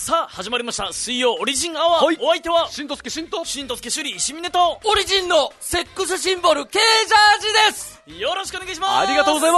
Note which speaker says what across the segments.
Speaker 1: さあ始まりました水曜オリジンアワー、
Speaker 2: はい、
Speaker 1: お相手は
Speaker 2: しんとすけしんと
Speaker 1: しんとすけしゅり石峰と
Speaker 3: オリジンのセックスシンボル K ジャージです。
Speaker 1: よろしくお願いします。
Speaker 2: ありがとうございます。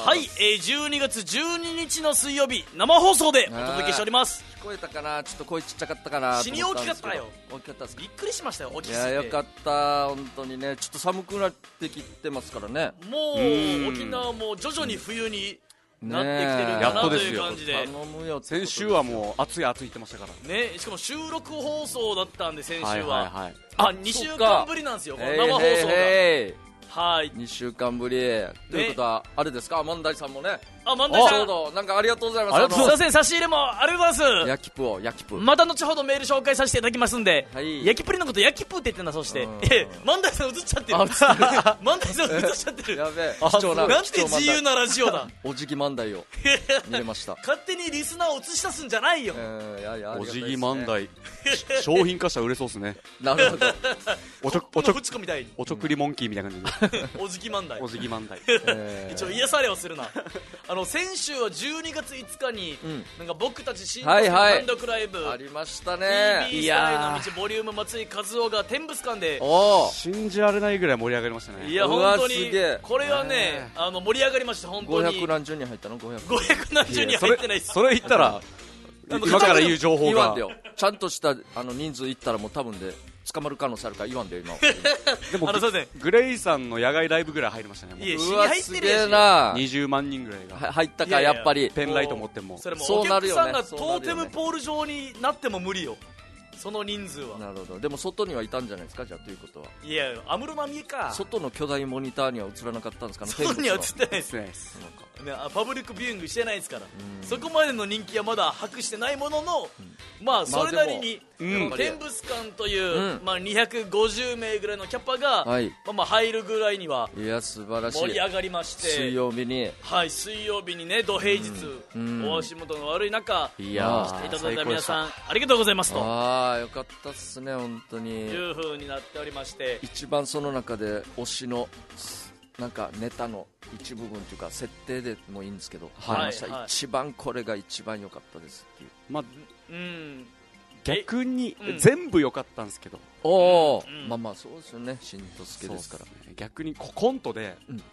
Speaker 1: はい、12月12日の水曜日生放送でお届けしております。
Speaker 3: 聞こえたかな、ちょっと声ちっちゃかったかな。
Speaker 1: 死に大きかったよ。
Speaker 3: 大きかったですか。
Speaker 1: びっくりしましたよ、大きすぎ
Speaker 3: い
Speaker 1: て。
Speaker 3: や、よかった本当にね。ちょっと寒くなってきてますからね。
Speaker 1: もう沖縄も徐々に冬になってきてるかなという感じで、
Speaker 3: 頼むよ。
Speaker 2: 先週はもう暑い暑い言ってましたから
Speaker 1: ね。しかも収録放送だったんで先週は、
Speaker 2: はいはいはい、
Speaker 1: 2週間ぶりなんですよ、この生放送が。はい
Speaker 3: 2週間ぶり、ということはあれですか、万代さんもね。
Speaker 1: あ、万代さん、
Speaker 3: ちょうどなんかありがとうございます。
Speaker 1: すいません、差し入れもありがとうございます。
Speaker 3: 焼きプ
Speaker 1: また後ほどメール紹介させていただきますんで、
Speaker 3: はい、
Speaker 1: 焼きプリのこと焼きプって言ってんだ。そして万代さん映っちゃってる。万代さん映っちゃってる。
Speaker 3: やべえ、貴重な、
Speaker 1: なんて自由なラジオだ。
Speaker 3: お辞儀万代を見れました。
Speaker 1: 勝手にリスナーを映し出すんじゃないよ。
Speaker 2: お辞儀万代商品化したら売れそうですね。
Speaker 3: なるほど。
Speaker 1: おちょ
Speaker 2: くりモンキーみたいな感じで
Speaker 1: お辞儀万代。
Speaker 2: お辞儀万代
Speaker 1: 一応癒されはするな。先週は12月5日に、なんか僕たち新単独ライブ
Speaker 3: ありましたね。
Speaker 1: TB スタイの道ボリューム松井和夫が天物館で
Speaker 2: 信じられないぐらい盛り上がりましたね。
Speaker 1: いや本当にこれはね、盛り上がりました。本当に
Speaker 3: 500何十人入ったの。
Speaker 1: 500何十人入ってないです。
Speaker 2: それ言ったら今から言う情報が
Speaker 3: 言わんでよ。ちゃんとした人数いったらもう多分で捕まる可能性あるから言わんでよ今。
Speaker 2: でもグレイさんの野外ライブぐらい入りましたね。
Speaker 1: いや、
Speaker 3: うわすげえな。
Speaker 2: 20万人ぐらいが
Speaker 3: 入ったか。やっぱり
Speaker 2: ペンライト持っても
Speaker 1: それもお客さんがトーテムポール状になっても無理よ、その人数は。
Speaker 3: なるほど。でも外にはいたんじゃないですか、じゃあ。ということは、
Speaker 1: いや、安室奈美恵か。
Speaker 3: 外の巨大モニターには映らなかったんですかね。
Speaker 1: 外には映ってないですね。パブリックビューイングしてないですから、そこまでの人気はまだ博してないものの、まあそれなりに天物館という、250名ぐらいのキャパが、入るぐらいには、
Speaker 3: いや素晴らしい、
Speaker 1: 盛り上がりまして、
Speaker 3: 水曜日に、
Speaker 1: 水曜日にね、土平日、お足元の悪い中、来ていただいた皆さんありがとうございますと。
Speaker 3: よかったっすね本当に。
Speaker 1: いう風になっておりまして、
Speaker 3: 一番その中で推しのなんかネタの一部分というか設定でもいいんですけど、一番これが一番良かったですっていう。
Speaker 2: 逆に全部良かったんですけど、
Speaker 3: まあそうですよね、しんとすけですから。
Speaker 2: 逆にコントで、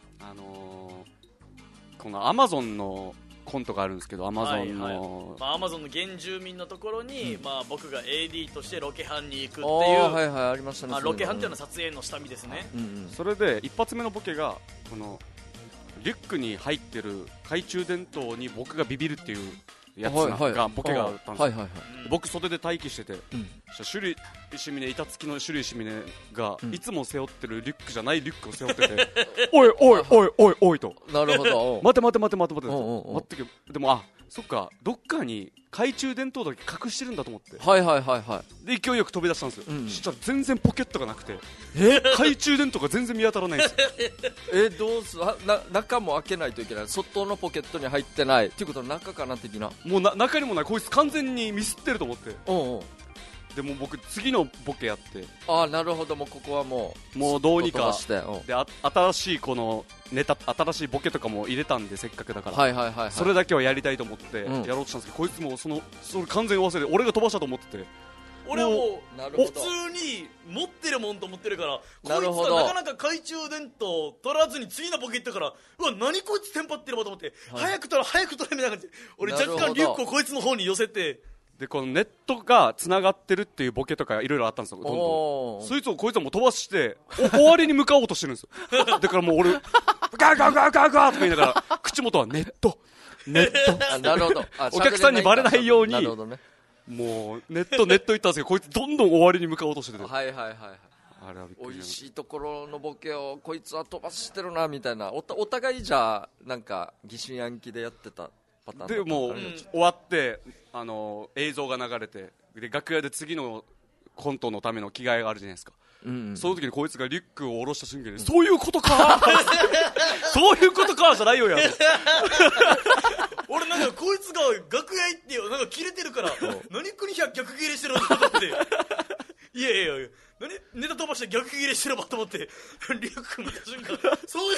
Speaker 2: このアマゾンのコントがあるんですけど、アマゾンの
Speaker 1: 原住民のところに、僕が AD としてロケハンに行くっていう、
Speaker 3: ありましたね。
Speaker 1: ロケハンっていうのは撮影の下見ですね。
Speaker 2: それで一発目のボケが、このリュックに入ってる懐中電灯に僕がビビるっていうやつがボケがあったんですよ。僕袖で待機してて、シュリ石峰、板付きのシュリ石峰がいつも背負ってるリュックじゃないリュックを背負ってておいおいおいおいおいと。
Speaker 3: なるほど。
Speaker 2: 待ってでもそっか、どっかに懐中電灯だけ隠してるんだと思って、で勢いよく飛び出したんですよ。そしたら全然ポケットがなくて、懐中電灯が全然見当たらないんですよ。
Speaker 3: どうす中も開けないといけない。外のポケットに入ってないっていうことは中かな的な。
Speaker 2: もう中にもない。こいつ完全にミスってると思って、でも僕次のボケやって、
Speaker 3: なるほど。もうここはも
Speaker 2: うどうにか
Speaker 3: して
Speaker 2: で、新しいこのネタ、新しいボケとかも入れたんで、せっかくだから、それだけはやりたいと思ってやろうとしたんですけど、こいつもそれ完全に忘れて、俺が飛ばしたと思ってて、
Speaker 1: 俺はもう普通に持ってるもんと思ってるから、こいつがなかなか懐中電灯取らずに次のボケ行ったから、うわ何こいつテンパってるわと思って、早く取れみたいな感じで、俺若干リュックをこいつの方に寄せて、で
Speaker 2: このネットがつながってるっていうボケとかいろいろあったんですよ。どんどんそいつをこいつはもう飛ばして終わりに向かおうとしてるんですよ。だからもう俺ガーガーガーガーガーとか言いながら口元はネットなるほど。お客さんにバレないように、もうネット言ったんですけど、こいつどんどん終わりに向かおうとしてて、あれは
Speaker 3: 美味しいところのボケをこいつは飛ばしてるなみたいな。お互いじゃなんか疑心暗鬼でやってたパターン
Speaker 2: で、もう終わって映像が流れて、で楽屋で次のコントのための着替えがあるじゃないですか。その時にこいつがリュックを下ろした瞬間に、そういうことかそういうことかじゃないよや
Speaker 1: 俺なんかこいつが楽屋行ってよ、なんかキレてるから何国逆切れしてるのと思って、いや何ネタ飛ばして逆切れしてるわと思ってリュック見た瞬間、そういうこと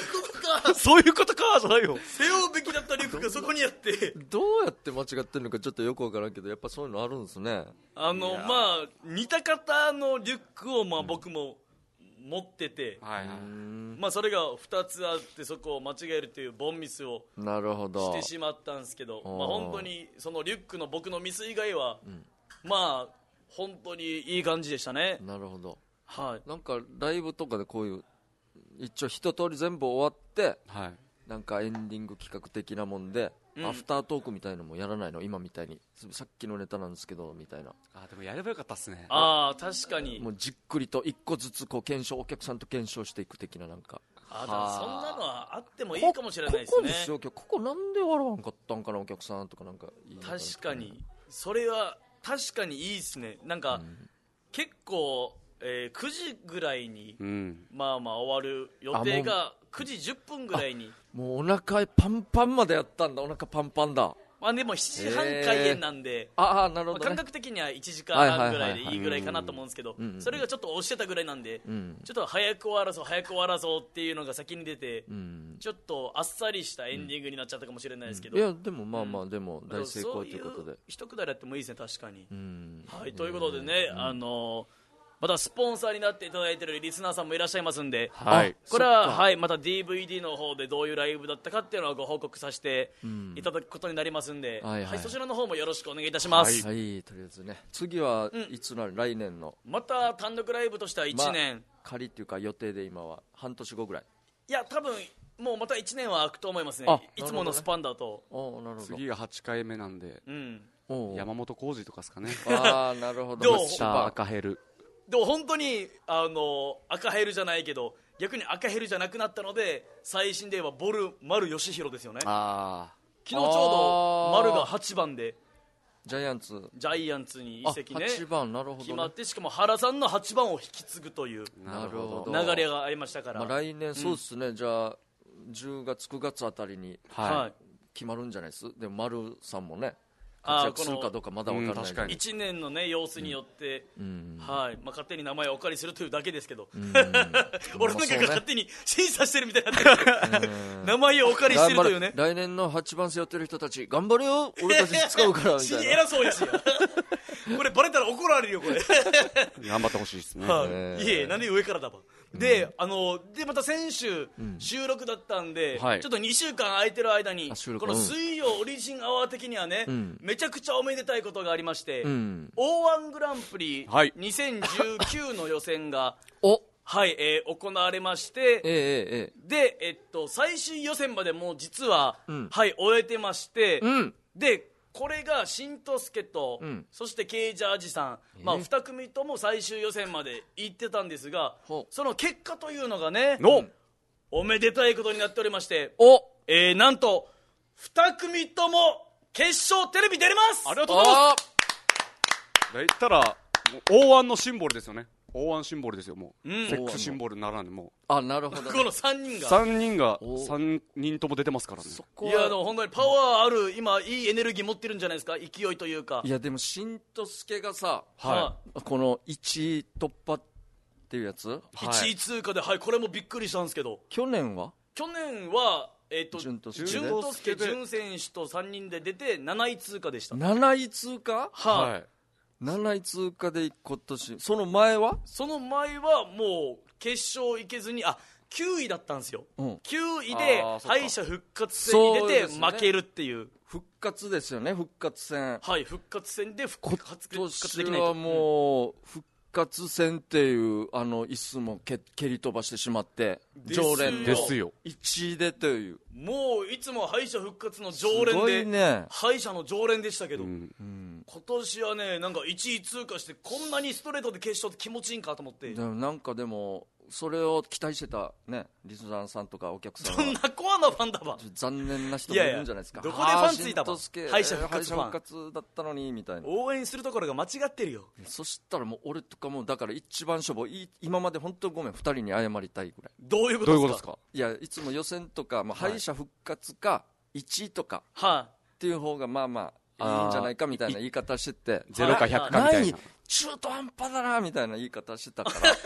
Speaker 1: か
Speaker 2: そういうことかじゃないよ。
Speaker 1: 背負うべきだったリュックがそこにあって
Speaker 3: どうやって間違ってるのかちょっとよくわからんけど、やっぱそういうのあるんですね。
Speaker 1: まあ似た方のリュックをまあ僕も持ってて、
Speaker 2: はいはい。
Speaker 1: まあそれが2つあってそこを間違えるっていうボンミスを
Speaker 3: なるほど
Speaker 1: してしまったんですけど、まあ本当にそのリュックの僕のミス以外は、まあ本当にいい感じでしたね。
Speaker 3: なるほど。
Speaker 1: はい。
Speaker 3: なんかライブとかでこういう一応一通り全部終わって、
Speaker 2: はい。
Speaker 3: なんかエンディング企画的なもんで、アフタートークみたいなのもやらないの？今みたいにさっきのネタなんですけどみたいな。
Speaker 2: でもやればよかったっすね。
Speaker 1: 確かに
Speaker 3: もうじっくりと一個ずつこうお客さんと検証していく的な、なんか
Speaker 1: だからそんなのはあってもいいかもしれないですね。
Speaker 3: ここですよ、ここなんで笑わんかったんかなお客さんとか、なんかいい、
Speaker 1: 確かにそれは確かにいいですね。なんか、結構、9時ぐらいに、まあまあ終わる予定が9時10分ぐらいに、
Speaker 3: もうお腹パンパンまでやったんだ。お腹パンパンだ。
Speaker 1: まあでも7時半開演なんで、
Speaker 3: なるほどね、
Speaker 1: 感覚的には1時間半ぐらいでいいぐらいかなと思うんですけど、それがちょっと押してたぐらいなんで、ちょっと早く終わらそうっていうのが先に出て、ちょっとあっさりしたエンディングになっちゃったかもしれないですけど、
Speaker 3: いやでもまあまあ、でも大成功ということで、
Speaker 1: そういう一くだりやってもいいですね、確かに。はい、ということでね、またスポンサーになっていただいているリスナーさんもいらっしゃいますんで、これは、はい、また DVD の方でどういうライブだったかっていうのをご報告させていただくことになりますんで、そちらの方もよろしくお願いいたします。
Speaker 3: はい、とりあえずね、次はいつなる、来年の
Speaker 1: また単独ライブとしては1年、
Speaker 3: 仮っていうか予定で今は半年後ぐらい。
Speaker 1: いや多分もうまた1年は空くと思いますね。いつものスパンだと。
Speaker 2: 次が8回目なんで、山本浩二とかですかね。
Speaker 3: なるほど。
Speaker 2: 赤ヘル
Speaker 1: でも本当に赤ヘルじゃないけど逆に赤ヘルじゃなくなったので、最新では丸義弘ですよね。昨日ちょうど丸が8番で
Speaker 3: ジャイアンツに
Speaker 1: 移籍ね、
Speaker 3: 8番、なるほどね、
Speaker 1: 決まって、しかも原さんの8番を引き継ぐという流れがありましたから、
Speaker 3: 来年そうですね、じゃあ10月9月あたりに決まるんじゃないです。でも丸さんもね活躍するかどうかまだ分からないけど、
Speaker 1: 1年の、ね、様子によって、勝手に名前をお借りするというだけですけど、俺なんかが勝手に審査してるみたいになってる名前をお借りしてるというね。
Speaker 3: 来年の8番背負ってる人たち頑張れよ、俺たち使うからみたいな
Speaker 1: 偉そうやしこれバレたら怒られるよこれ
Speaker 2: 頑張ってほしいですね。
Speaker 1: いえ、なんで上からだば。でまた先週、収録だったんで、ちょっと2週間空いてる間にこの水曜オリジンアワー的にはね、めちゃくちゃおめでたいことがありまして、O1 グランプリ2019の予選が行われまして、で、最終予選までもう実は、終えてまして、でこれが新とすけと、そしてケイジャージさん、2組とも最終予選まで行ってたんですが、その結果というのがね、おめでたいことになっておりまして、なんと2組とも決勝テレビ出れます。
Speaker 2: ありがとうございます。言ったら O1 のシンボルですよね。O1 シンボルですよ。もう、セックスシンボルならぬ、も
Speaker 3: うなるほど、
Speaker 1: この3人が
Speaker 2: 3人とも出てますからね。
Speaker 1: いやでも本当にパワーある、今いいエネルギー持ってるんじゃないですか、勢いというか。
Speaker 3: いやでも新とすけがさ、この1位突破っていうやつ、
Speaker 1: 1位通過で、これもびっくりしたんですけど、
Speaker 3: 去年は
Speaker 1: 順とすけ順選手と3人で出て7位通過でした。
Speaker 3: 7位通過、7位通過で今年。その前は
Speaker 1: もう決勝行けずに9位だったんですよ、9位で敗者復活戦に出て負けるっていう。
Speaker 3: 復活ですよね、復活戦。
Speaker 1: 復活戦で復活できないと。
Speaker 3: 今年はもう復活戦っていう椅子も蹴り飛ばしてしまって、常連
Speaker 2: ですよ、
Speaker 3: 1位でという。
Speaker 1: もういつも敗者復活の常連で、敗者の常連でしたけど、今年はね、なんか1位通過してこんなにストレートで決勝って気持ちいいんかと思って。
Speaker 3: なんかでもそれを期待してたね、リスナーさんとかお客さんは
Speaker 1: そんなコアなファンだば。
Speaker 3: 残念な人もいるんじゃないですか。
Speaker 1: どこでファンついたば、敗者復
Speaker 3: 活だったのにみたいな。
Speaker 1: 応援するところが間違ってるよ。
Speaker 3: そしたらもう俺とかもだから一番しょぼい、今まで本当ごめん、2人に謝りたいぐらい。
Speaker 1: どういうことですか。
Speaker 3: いや、いつも予選とか、敗者復活か1位とかっていう方がまあまあいいんじゃないかみたいな言い方してて、
Speaker 2: 0か100かみたいな、
Speaker 3: 中途半端だなみたいな言い方してたから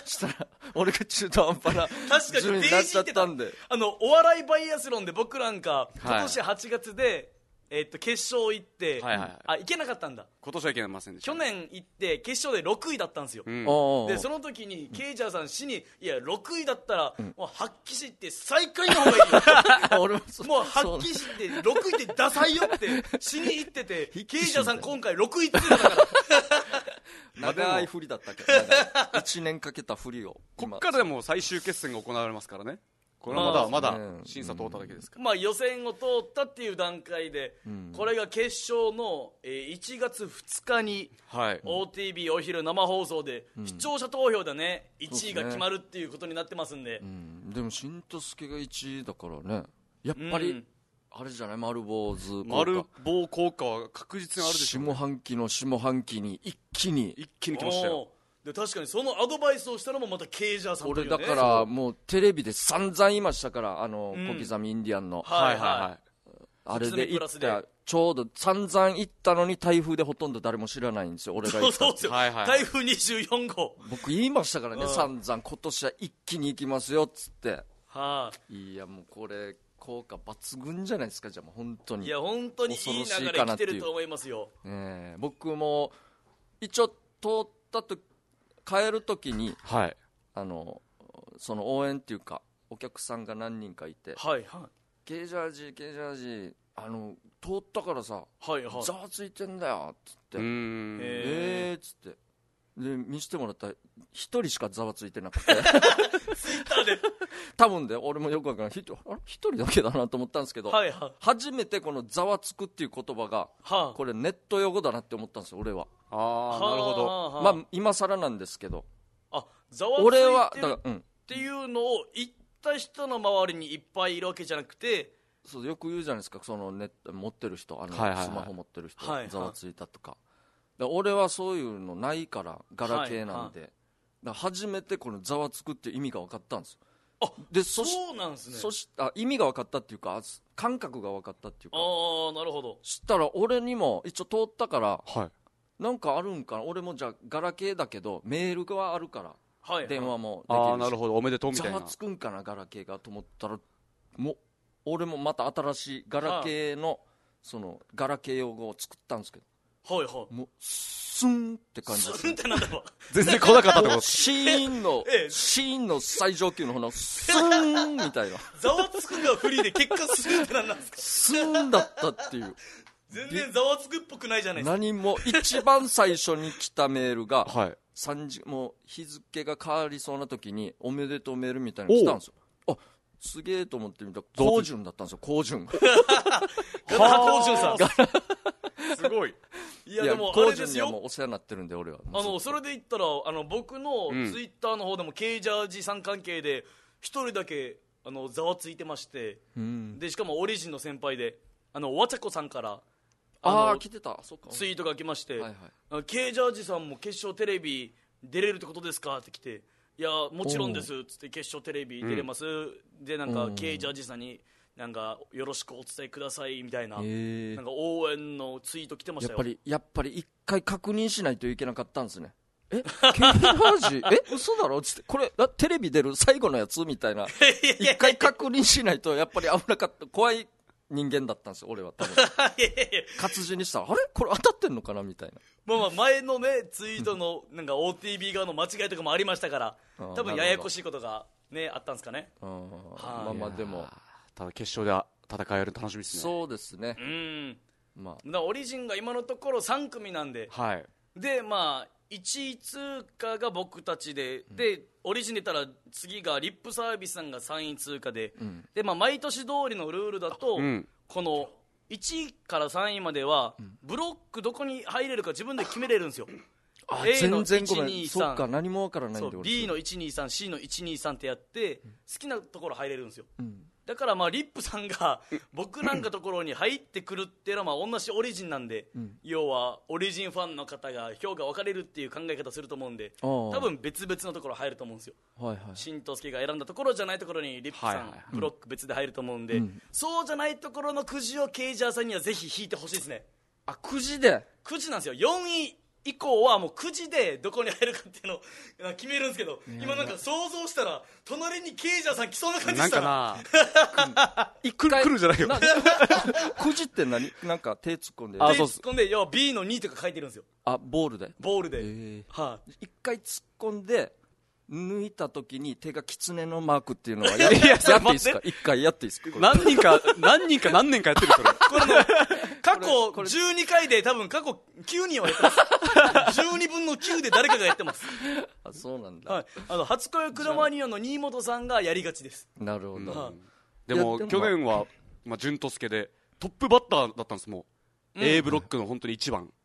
Speaker 3: したら俺が中途半端な
Speaker 1: 確かに
Speaker 3: 順位になっちゃったんで、
Speaker 1: お笑いバイアスロンで僕なんか今年8月で、決勝行って、行けなかったんだ。
Speaker 2: 今年は行けませんでした、
Speaker 1: 去年行って決勝で6位だったんですよ、でその時にケイジャーさん死に、いや6位だったら、もう発揮して最下位の方がいいよ俺ももう発揮して6位ってダサいよって死に言っててケイジャーさん今回6位って言ってたから
Speaker 3: 長い振りだったけど1年かけた振りを
Speaker 2: こっからでも最終決戦が行われますからね。これはまだ審査通っただけですから、
Speaker 1: 予選を通ったっていう段階で、これが決勝の1月2日に OTV お昼生放送で視聴者投票でね1位が決まるっていうことになってますんで、
Speaker 3: でもしんとすけが1位だからね、やっぱりあれじゃない、丸坊主
Speaker 2: 丸棒効果は確実にあるでしょうね。
Speaker 3: 下半期の下半期に一気に
Speaker 2: 来ましたよ。
Speaker 1: で確かにそのアドバイスをしたのもまたケイジャーさんというね。
Speaker 3: 俺だからもうテレビで散々言いましたから、小刻みインディアンの、あれで行ったちょうど散々行ったのに台風でほとんど誰も知らないんですよ、俺が行った。
Speaker 1: そうですよ、台風24号
Speaker 3: 僕言いましたからね、散々今年は一気に行きますよっつって、いやもうこれ効果抜群じゃないですか。じゃあもう本当に、
Speaker 1: いや本当にいい流れ来てると思いますよ。
Speaker 3: 僕も一応通ったと帰るときに、その応援っていうかお客さんが何人かいて、ケイジャージ通ったからさ、ざわついてんだよっつって、っつってで見せてもらったら一人しかざわついてなくて多分で俺もよくわからない、一人だけだなと思ったんですけど、初めてこのざわつくっていう言葉が、これネット用語だなって思ったんですよ俺は。
Speaker 2: なるほど。
Speaker 3: まあ今更なんですけど、
Speaker 1: ざわついてるっていうのを言った人の周りにいっぱいいるわけじゃなくて、
Speaker 3: そうよく言うじゃないですか、そのネット持ってる人、スマホ持ってる人、ざわついたとか。俺はそういうのないからガラケーなんで、だから初めてこのざわつくっていう意味が分かったんですよ。
Speaker 1: そうなんです
Speaker 3: ね。意味が分かったっていうか感覚が分かったっていうか。
Speaker 1: なるほど。
Speaker 3: したら俺にも一応通ったから、なんかあるんかな、俺もじゃあガラケーだけどメールがあるから、電話もできるし、
Speaker 2: なるほど、おめでとうみたいな。
Speaker 3: ざわつくんかなガラケーがと思ったら、もう俺もまた新しいガラケーの、そのガラケー用語を作ったんですけど、もうスンって感じです、
Speaker 1: スンってなんだろう
Speaker 2: 全然来なかったってこと。
Speaker 3: シーンの最上級の方のスンみたいな
Speaker 1: ざわつくがフリーで結果スンってなんですか。
Speaker 3: スンだったっていう、
Speaker 1: 全然ざわつくっぽくないじゃないですか。
Speaker 3: 何も一番最初に来たメールが、もう日付が変わりそうな時におめでとうメールみたいなの来たんですよ。すげえと思ってみたら高順だったんですよ。高順
Speaker 1: 高順さん
Speaker 2: すごい。
Speaker 1: いやでもあれですよ、
Speaker 3: 高順にはもうお世話になってるんで俺は。
Speaker 1: それで言ったら僕のツイッターの方でもケイジャージさん関係で一人だけざわついてまして、でしかもオリジンの先輩でわちゃこさんから
Speaker 3: 来てた、そっか、
Speaker 1: ツイートが来まして、ケイジャージさんも決勝テレビ出れるってことですかって来て、いやもちろんですっつって、決勝テレビ出れます、でなんかケイジャージさんになんかよろしくお伝えくださいみたいな、なんか応援のツイート来てましたよ。
Speaker 3: やっぱり一回確認しないといけなかったんですね。ケイジャージ嘘だろっつって、これテレビ出る最後のやつみたいな一回確認しないとやっぱり危なかった、怖い人間だったんですよ俺は多分活字にしたらあれこれ当たってんのかなみたいな。
Speaker 1: 前のねツイートのなんか OTV 側の間違いとかもありましたから、多分ややこしいことがねあったんですかね。
Speaker 3: でも
Speaker 2: ただ決勝で戦える楽しみですね。
Speaker 3: そうですね。
Speaker 1: オリジンが今のところ3組なんで、で1位通過が僕たちで、オリジンで言ったら次がリップサービスさんが3位通過で、毎年通りのルールだと、この1位から3位までは、ブロックどこに入れるか自分で決めれるんですよ。A の123、
Speaker 3: そうか、何もわからないんで。
Speaker 1: B の123、C の123ってやって好きなところ入れるんですよ。だからリップさんが僕なんかところに入ってくるっていうのは同じオリジンなんで、要はオリジンファンの方が票が分かれるっていう考え方すると思うんで、多分別々のところ入ると思うんですよ。新藤助が選んだところじゃないところにリップさんブロック別で入ると思うんで、そうじゃないところのくじをケイジャーさんにはぜひ引いてほしいですね。
Speaker 3: くじで
Speaker 1: くじなんですよ。4位以降はもうくじでどこに入るかっていうのを決めるんですけど、今なんか想像したら隣にケイジャーさん来そうな感じしたら
Speaker 2: 一回来るじゃないよ
Speaker 3: くじって何なんか手突っ込んで
Speaker 1: 手突っ込んで要は B の2とか書いてるんですよ。
Speaker 3: ボールで
Speaker 1: はい、
Speaker 3: 一回突っ込んで抜いた時に手が狐のマークっていうのはやっていいですか？一回やっていいですか？
Speaker 2: 何人か何年かやってるそれ
Speaker 1: これも過去12回で多分過去9人はやってます12分の9で誰かがやってます
Speaker 3: あ、そうなんだ、
Speaker 1: はい、初恋クロマニオンの新本さんがやりがちです。
Speaker 3: なるほど、
Speaker 1: はい、
Speaker 2: でも去年は潤とすけでトップバッターだったんです。もう、A ブロックの本当に1番、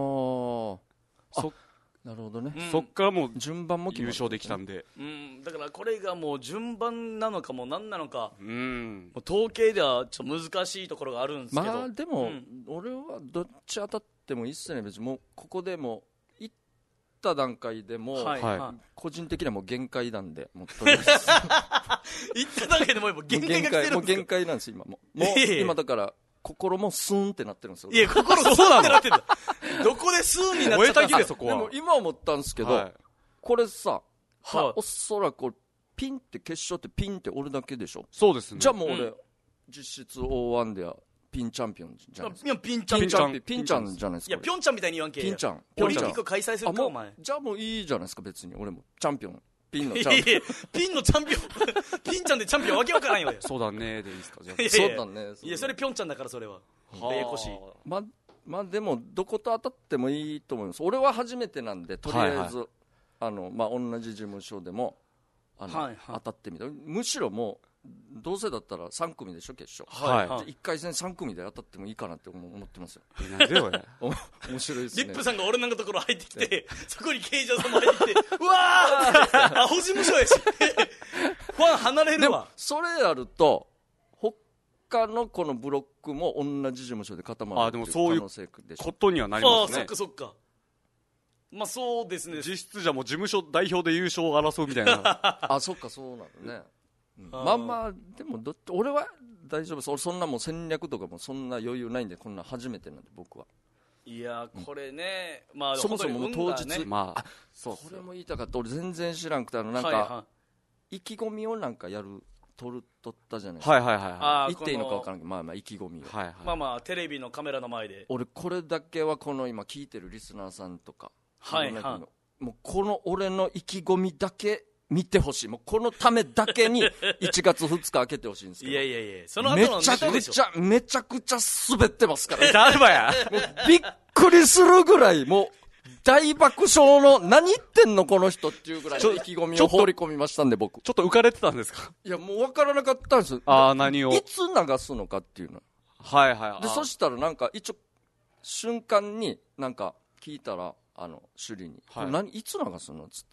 Speaker 3: なるほどね、
Speaker 2: そっからもう
Speaker 3: 順番も
Speaker 2: 優勝できたんで、
Speaker 1: だからこれがもう順番なのかもう何なのか、もう統計ではちょっと難しいところがあるんですけど、
Speaker 3: でも、俺はどっち当たってもいいっすね。別にもうここでも行った段階でも、個人的にはもう限界なんで、もうとりあえず行
Speaker 1: った段階でもう限界が来てるんですか？
Speaker 3: もう限界なんです今もう今だから心もスーンってなってるんですよ。
Speaker 1: いや、心スーンってなってるんだどこでスーンになっちゃったんですか？
Speaker 3: でも今思ったんですけど、これさ、おそらくピンって決勝ってピンって俺だけでしょ。
Speaker 2: そうですね。
Speaker 3: じゃあもう俺、実質 O1 ではピンチャンピオンじゃないですか。
Speaker 1: いや、ピンチャン
Speaker 3: じゃないですか。
Speaker 1: いや、ピョンチャンみたいに言わんけ。
Speaker 3: ピンチャン
Speaker 1: オリンピック開催するか、お前。
Speaker 3: じゃあもういいじゃないですか、別に。俺もチャンピオン、ピンのチャンピオン。
Speaker 1: ピンのチャンピオンピンちゃんでチャンピオンわけわからんよ。
Speaker 2: そうだねでいいですか？じゃ
Speaker 3: あそうだね。
Speaker 1: いや、それピョンちゃんだからそれはややこしい。
Speaker 3: まあでもどこと当たってもいいと思います。俺は初めてなんで、とりあえず同じ事務所でも当たってみた。むしろもうどうせだったら3組でしょ決勝。1回戦3組で当たってもいいかなって思ってますよ。
Speaker 2: なんでよね。
Speaker 3: 面白いですね。
Speaker 1: リップさんが俺のところ入ってきて、そこにケイジャーさんも入ってきて、うわーアホ事務所やしファン離れるわ。
Speaker 3: でもそれやると他のこのブロックも同じ事務所で固まる。
Speaker 2: でもそういうことにはなりますね。
Speaker 1: そっかまあそうですね。
Speaker 2: 実質じゃもう事務所代表で優勝を争うみたいな
Speaker 3: そっか、そうなのね。まあでも俺は大丈夫です。俺そんなもう戦略とかもそんな余裕ないんで、こんな初めてなんで僕は。
Speaker 1: いやこれね、
Speaker 3: そもそも当日、
Speaker 1: こ
Speaker 3: れも言いたかった。俺全然知らんくて、なんか意気込みをなんか取ったじゃないですか。言っていいのか分からんけど、意気込みを、
Speaker 1: テレビのカメラの前で
Speaker 3: 俺これだけはこの今聞いてるリスナーさんとか、もうこの俺の意気込みだけ見てほしい。もうこのためだけに1月2日開けてほしいんですけど。
Speaker 1: いやその後のネタでしょ。
Speaker 3: めちゃくちゃ滑ってますから
Speaker 2: 誰ばや
Speaker 3: もうびっくりするぐらい、もう大爆笑の何言ってんのこの人っていうぐらい意気込みを放り込みましたんで、僕
Speaker 2: ちょっと浮かれてたんですか？
Speaker 3: いやもう分からなかったんですよ。
Speaker 2: 何を
Speaker 3: いつ流すのかっていうの。でそしたらなんか一応瞬間になんか聞いたら首里に、いつ流すのっつって、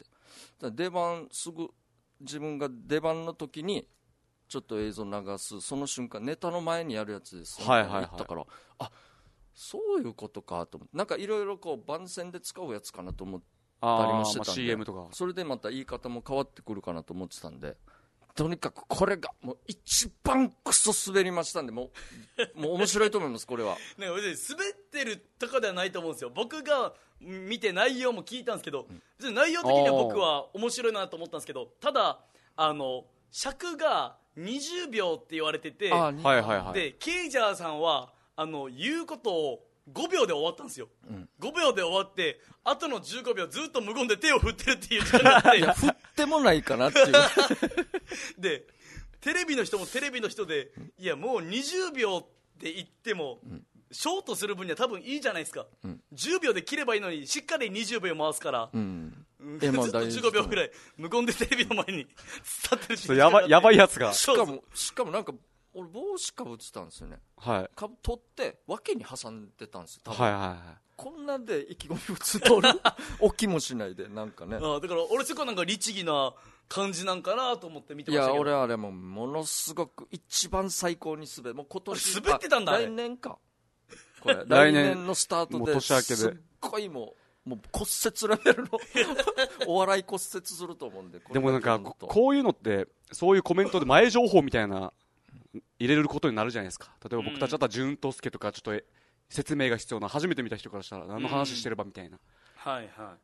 Speaker 3: 出番すぐ自分が出番の時にちょっと映像流す、その瞬間ネタの前にやるやつです言ったから、そういうことかと思って、なんかいろいろこう番宣で使うやつかなと思ったりもしてたんで、
Speaker 2: CM とか、
Speaker 3: それでまた言い方も変わってくるかなと思ってたんで、とにかくこれがもう一番クソ滑りましたんで、もう面白いと思いますこれは。
Speaker 1: 滑ってるとかではないと思うんですよ。僕が見て内容も聞いたんですけど、内容的には僕は面白いなと思ったんですけど、ただ尺が20秒って言われてて、でケイジャーさんは言うことを5秒で終わったんですよ、5秒で終わって、あとの15秒ずっと無言で手を振ってるっていう時間があって
Speaker 3: いや振ってもないかなっていう
Speaker 1: でテレビの人もテレビの人で、いやもう20秒って言っても、ショートする分には多分いいじゃないですか、10秒で切ればいいのにしっかり20秒回すから、ずっと15秒ぐらい無言でテレビの前に立ってるっていう
Speaker 2: やばいやつが、
Speaker 3: しかもなんか俺帽子かぶってたんですよね。取って脇に挟んでたんですよ多分。こんなんで意気込みをつとる起きもしないで、なんかね。
Speaker 1: だから俺そこなんか律儀な感じなんかなと思って見てましたけど。
Speaker 3: いや俺あれもものすごく一番最高にもう今年
Speaker 1: 滑ってたんだ。
Speaker 3: 来年かこれ来年のスタートですっごいもう骨折レベルのお笑い骨折すると思うんで。
Speaker 2: でもなんかこういうのってそういうコメントで前情報みたいな入れることになるじゃないですか。例えば僕たちだったら潤とすけとかちょっと説明が必要な、初めて見た人からしたら何の話してればみたいな、
Speaker 1: はいはい。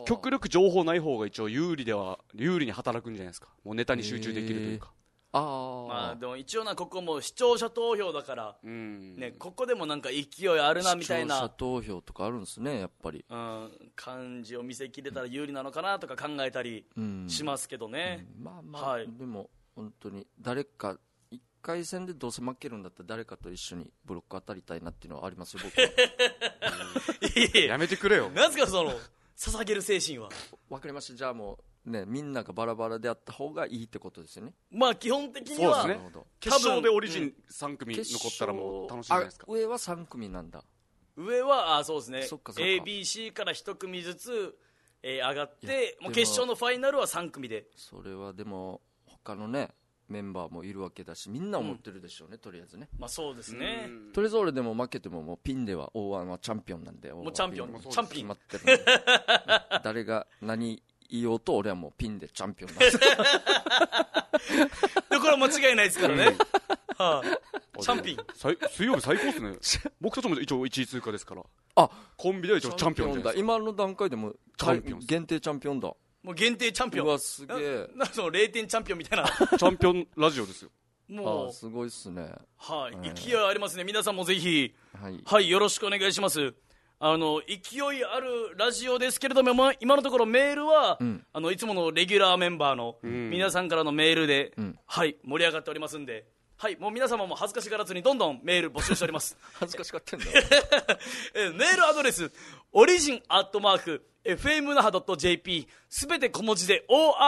Speaker 2: 極力情報ない方が一応有利に働くんじゃないですか。もうネタに集中できるというか。
Speaker 1: まあでも一応ここも視聴者投票だから、ね、ここでもなんか勢いあるなみたいな。
Speaker 3: 視聴者投票とかあるんですね、やっぱり。
Speaker 1: 感じを見せきれたら有利なのかなとか考えたりしますけどね。
Speaker 3: まあ、でも本当に誰か1回戦でどうせ負けるんだったら誰かと一緒にブロック当たりたいなっていうのはありますよ、僕は。
Speaker 2: やめてくれよ。
Speaker 1: なんすかその捧げる精神は。
Speaker 3: わかりました。じゃあもうね、みんながバラバラであった方がいいってことですよね。
Speaker 1: まあ基本的には
Speaker 2: そうですね。決勝でオリジン3組残ったらもう楽しいじゃないですか。
Speaker 3: 上は3組なんだ。
Speaker 1: 上はそうですね。ABC から1組ずつ、上がって、もう決勝のファイナルは3組で。
Speaker 3: それはでも他のねメンバーもいるわけだし、みんな思ってるでしょうね、とりあえずね。
Speaker 1: まあそうですね。
Speaker 3: とりあえず俺でも負けてももうピンでは O1 はチャンピオンなんで、
Speaker 1: もうチャンピオン
Speaker 3: 決まってるんで誰が何言おうと俺はもうピンでチャンピオンなんですこ
Speaker 1: れは間違いないですからね。チャンピオン
Speaker 2: 水曜日最高ですね。僕たちも一応1位通過ですから。コンビでは一応チャンピオンじゃないですか。
Speaker 3: 今の段階でも限定チャンピオンだ。
Speaker 1: もう限定チャンピオン。
Speaker 3: うわすげえ。
Speaker 1: その0点チャンピオンみたいな。
Speaker 2: チャンピオンラジオですよ。
Speaker 3: もうすごいっすね。
Speaker 1: はい、勢いありますね。皆さんもぜひ、はい、よろしくお願いします。勢いあるラジオですけれども、今のところメールは、いつものレギュラーメンバーの皆さんからのメールで、はい、盛り上がっておりますんで、はい、もう皆様も恥ずかしがらずにどんどんメール募集しております。
Speaker 3: 恥ずかしがってんだ。
Speaker 1: メールアドレス、origin@fmnaha.jp、すべて小文字で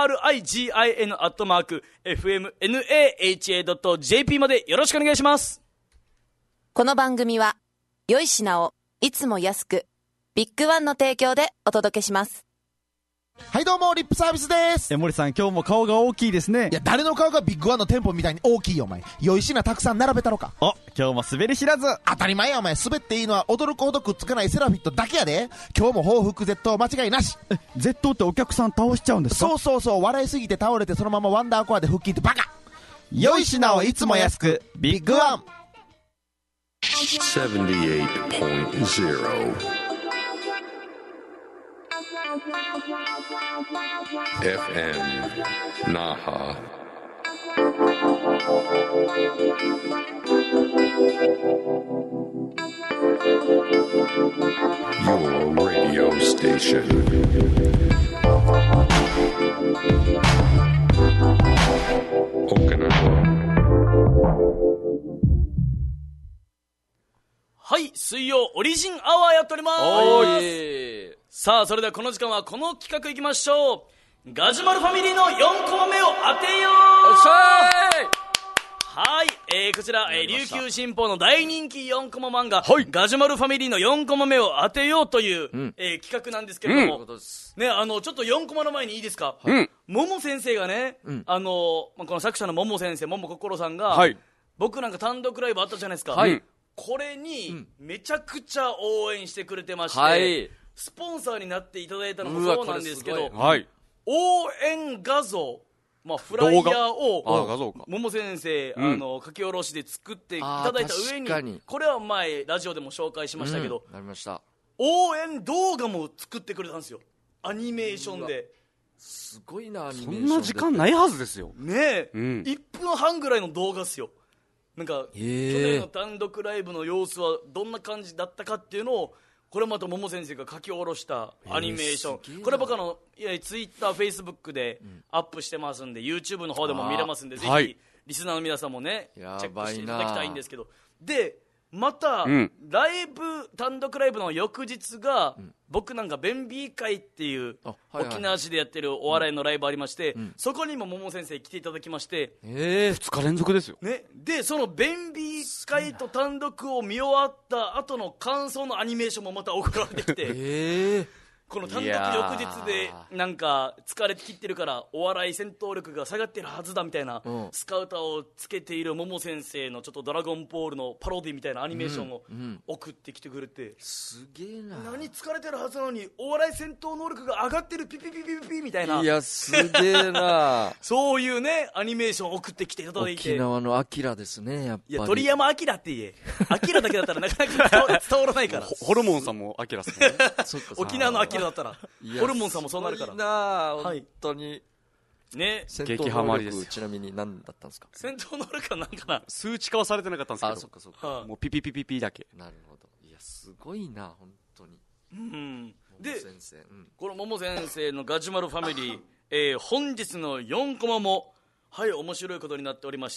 Speaker 1: origin@fmnaha.jp までよろしくお願いします。
Speaker 4: この番組は、良い品をいつも安く、ビッグワンの提供でお届けします。
Speaker 5: はいどうも、リップサービスです。
Speaker 6: 森さん、今日も顔が大きいですね。
Speaker 5: いや、誰の顔がビッグワンの店舗みたいに大きいよ、お前。良い品たくさん並べたろか。
Speaker 6: 今日も滑り知らず。
Speaker 5: 当たり前や、お前。滑っていいのは驚くほどくっつかないセラフィットだけやで。今日も報復絶倒間違いなし。
Speaker 6: 絶倒ってお客さん倒しちゃうんですか？
Speaker 5: そう、笑いすぎて倒れてそのままワンダーコアで腹筋ってバカ。
Speaker 6: 良い品をいつも安く、ビッグワン。
Speaker 7: 78.0 FM Naha. Your radio station. Okinawa.
Speaker 1: はい、水曜オリジンアワーやっております。さあ、それではこの時間はこの企画いきましょう。ガジュマルファミリーの4コマ目を当てよう。はい、こちら、琉球新報の大人気4コマ漫画、ガジュマルファミリーの4コマ目を当てようという、企画なんですけれども、ね、ちょっと4コマの前にいいですか。桃先生がね、この作者の桃先生、桃心さんが、僕なんか単独ライブあったじゃないですか。これにめちゃくちゃ応援してくれてまして、スポンサーになっていただいたのもそうなんですけど、応援画像、フライヤーを桃先生、書き下ろしで作っていただいた上に、これは前ラジオでも紹介しましたけど、応援動画も作ってくれたんですよ、アニメーションで。
Speaker 3: すごいな、アニメーション。
Speaker 2: そんな時間ないはずですよ
Speaker 1: ねえ、1分半ぐらいの動画っすよ。なんか去年の単独ライブの様子はどんな感じだったかっていうのを、これまた桃先生が書き下ろしたアニメーション、これ僕ツイッター、フェイスブックでアップしてますんで、 YouTube の方でも見れますんで、ぜひリスナーの皆さんもねチェックしていただきたいんですけど、でまた、ライブ単独ライブの翌日が、僕なんかベンビー会っていう沖縄市でやってるお笑いのライブありまして、そこにも桃先生来ていただきまして、
Speaker 2: 2日連続ですよ、
Speaker 1: ね、でそのベンビー会と単独を見終わった後の感想のアニメーションもまた送られてきて、この単独翌日でなんか疲れ切ってるからお笑い戦闘力が下がってるはずだみたいな、スカウターをつけている桃先生のちょっとドラゴンボールのパロディみたいなアニメーションを送ってきてくれて、
Speaker 3: すげえな、
Speaker 1: 何疲れてるはずなのにお笑い戦闘能力が上がってる、ピピピピピピみたいな、
Speaker 3: いやすげえな
Speaker 1: そういうねアニメーションを送ってきていただいて、
Speaker 3: 沖縄のアキラですね、やっぱり。
Speaker 1: いや鳥山アキラって言え、アキラだけだったらなかなか伝わらないから
Speaker 2: ホルモンさんもアキラっすね
Speaker 1: 沖縄のアキラだったらホルモンさんもそうなるから。
Speaker 3: すごいな本当に
Speaker 1: ね。
Speaker 3: 戦闘能力ちなみに何だったんですか？
Speaker 1: 戦闘能力は何かな、
Speaker 2: 数値化はされてなかったんですけど、
Speaker 3: そっかそっか、
Speaker 2: もうピピピピピだけ。
Speaker 3: なるほど。いやすごいな本当に。
Speaker 1: で
Speaker 3: 先生、
Speaker 1: この桃先生のガジュマルファミリー、本日の4コマも面白いことになっておりまして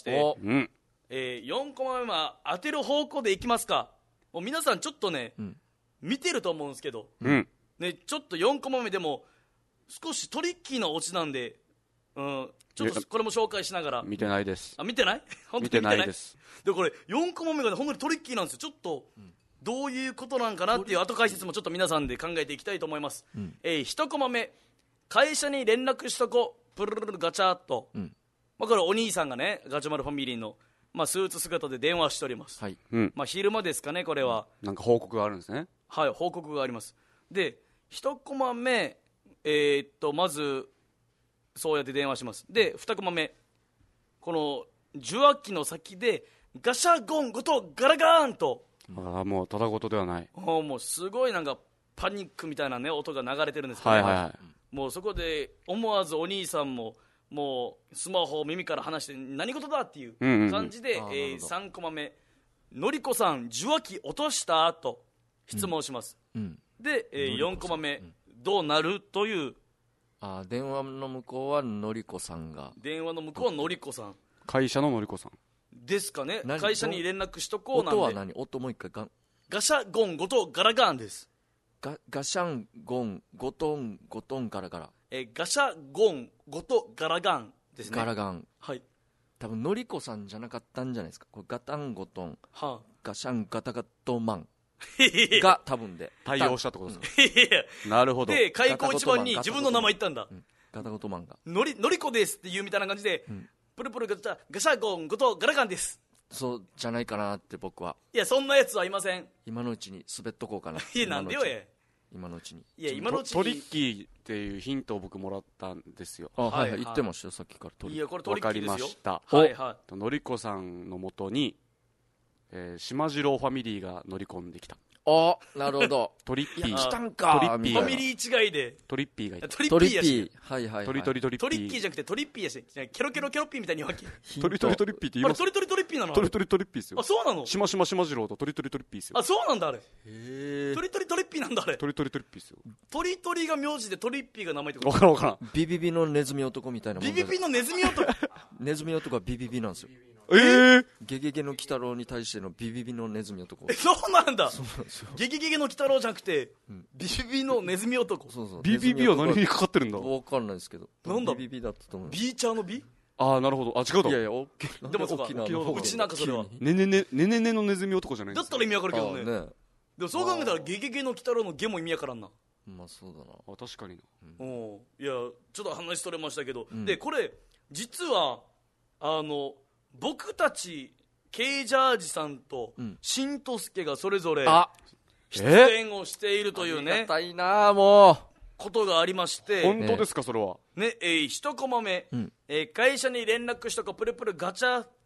Speaker 1: 、4コマ目は当てる方向でいきますか。もう皆さんちょっとね、見てると思うんですけど、ね、ちょっと4コマ目でも少しトリッキーなオチなんで、ちょっとこれも紹介しながら。
Speaker 2: 見てないです。
Speaker 1: 見てない？本当に
Speaker 2: 見てないです。
Speaker 1: でこれ4コマ目がね本当にトリッキーなんですよ。ちょっとどういうことなんかなっていう後解説もちょっと皆さんで考えていきたいと思います。1コマ目、会社に連絡しとこプルルルガチャっと、これお兄さんがねガチュマルファミリーの、スーツ姿で電話しております、昼間ですかね。これは
Speaker 2: なんか報告があるんですね。
Speaker 1: はい、報告があります。で1コマ目、まずそうやって電話します。で2コマ目、この受話器の先でガシャゴンごとガラガーンと、
Speaker 2: もうただごとではない。
Speaker 1: もうすごいなんかパニックみたいなね音が流れてるんですけど、もうそこで思わずお兄さんももうスマホを耳から離して何事だっていう感じで、3コマ目、のりこさん受話器落としたと質問します、で、4コマ目、どうなるという。
Speaker 3: 電話の向こうはのりこさんが、
Speaker 1: 電話の向こうはのりこさん、
Speaker 2: 会社ののりこさん
Speaker 1: ですかね。会社に連絡しとこうなんで。
Speaker 3: 音は何？音もう一回
Speaker 1: ガシャゴンごとガラガンです。
Speaker 3: ガシャンゴンゴトンゴトンガラガラ、
Speaker 1: ガシャゴンごとガラガンですね。
Speaker 3: ガラガン、
Speaker 1: 多
Speaker 3: 分のりこさんじゃなかったんじゃないですか。これガタンゴトン、ガシャンガタガトマンが多分で
Speaker 2: 対応したってことですか。なるほど。
Speaker 1: で開口一番に自分の名前言ったんだ。
Speaker 3: ガタゴトマンが
Speaker 1: のりこですって言うみたいな感じで、プルプルガチャガシャゴンごとガラガンです。
Speaker 3: そうじゃないかなって僕は。
Speaker 1: いやそんなやつはいません。
Speaker 3: 今のうちに滑っとこうかな。
Speaker 1: いやなんでよ
Speaker 3: 今のうちに。
Speaker 1: いや今のうちに
Speaker 2: トリッキーっていうヒントを僕もらったんですよ。
Speaker 3: 言ってましたよさっきから。
Speaker 1: いやこれトリッキーですよ。
Speaker 2: わかりました。のりこさんのもとに、島次郎ファミリーが乗り込んできた。
Speaker 3: なるほど。
Speaker 2: トリッピー
Speaker 3: 来たんか。
Speaker 1: ファミリー違いで
Speaker 2: トリッピーがいた。
Speaker 1: トリッピーやし、
Speaker 2: トリトリトリッピー、
Speaker 1: トリッキーじゃなくてトリッピーやし、ケロケロケロッピーみたいに言うわけ。
Speaker 2: トリトリトリッピーって言います。
Speaker 1: トリトリトリッピーなの？
Speaker 2: トリトリトリッピーですよ。
Speaker 1: そうなの？
Speaker 2: しましましまじろうとトリトリトリッピーですよ。
Speaker 1: そうなんだあれ。トリトリトリッピーなんだあれ。
Speaker 2: トリトリトリッピーですよ。
Speaker 1: トリトリが名字でトリッピーが名前ってこと？
Speaker 2: わからんわからん。
Speaker 3: ビビビのネズミ男みたいなもん。
Speaker 1: ビビビのネズミ男
Speaker 3: ネズミ男はビビビなんですよ。ゲゲゲの鬼太郎に対してのビビビのネズミ男。
Speaker 1: そうなんだ。ゲゲゲゲの鬼太郎じゃなくて、ビビビのネズミ男。
Speaker 2: ビビビは何にかかってるんだ。
Speaker 3: わかんないですけど。
Speaker 1: なんだ。
Speaker 3: ビビビだったと思う。
Speaker 1: ビーチャーのビ？
Speaker 2: なるほど。違うだ。
Speaker 3: いやいや、
Speaker 1: でもそうか。うちなんかそれは。
Speaker 2: ねねねねねねのネズミ男じゃない。
Speaker 1: だったら意味わかるけどね。でもそう考えたらゲゲゲの鬼太郎のゲも意味わからんな。
Speaker 3: そうだな。
Speaker 2: 確かにな。
Speaker 1: いやちょっと話取れましたけど、でこれ実は僕たちケイジャージさんとしんとすけがそれぞれ出演をしているというね、
Speaker 3: ありがたいなもう
Speaker 1: ことがありまして。
Speaker 2: 本当ですかそれは
Speaker 1: ね。1コマ目、会社に連絡しとかプルプルガチャって、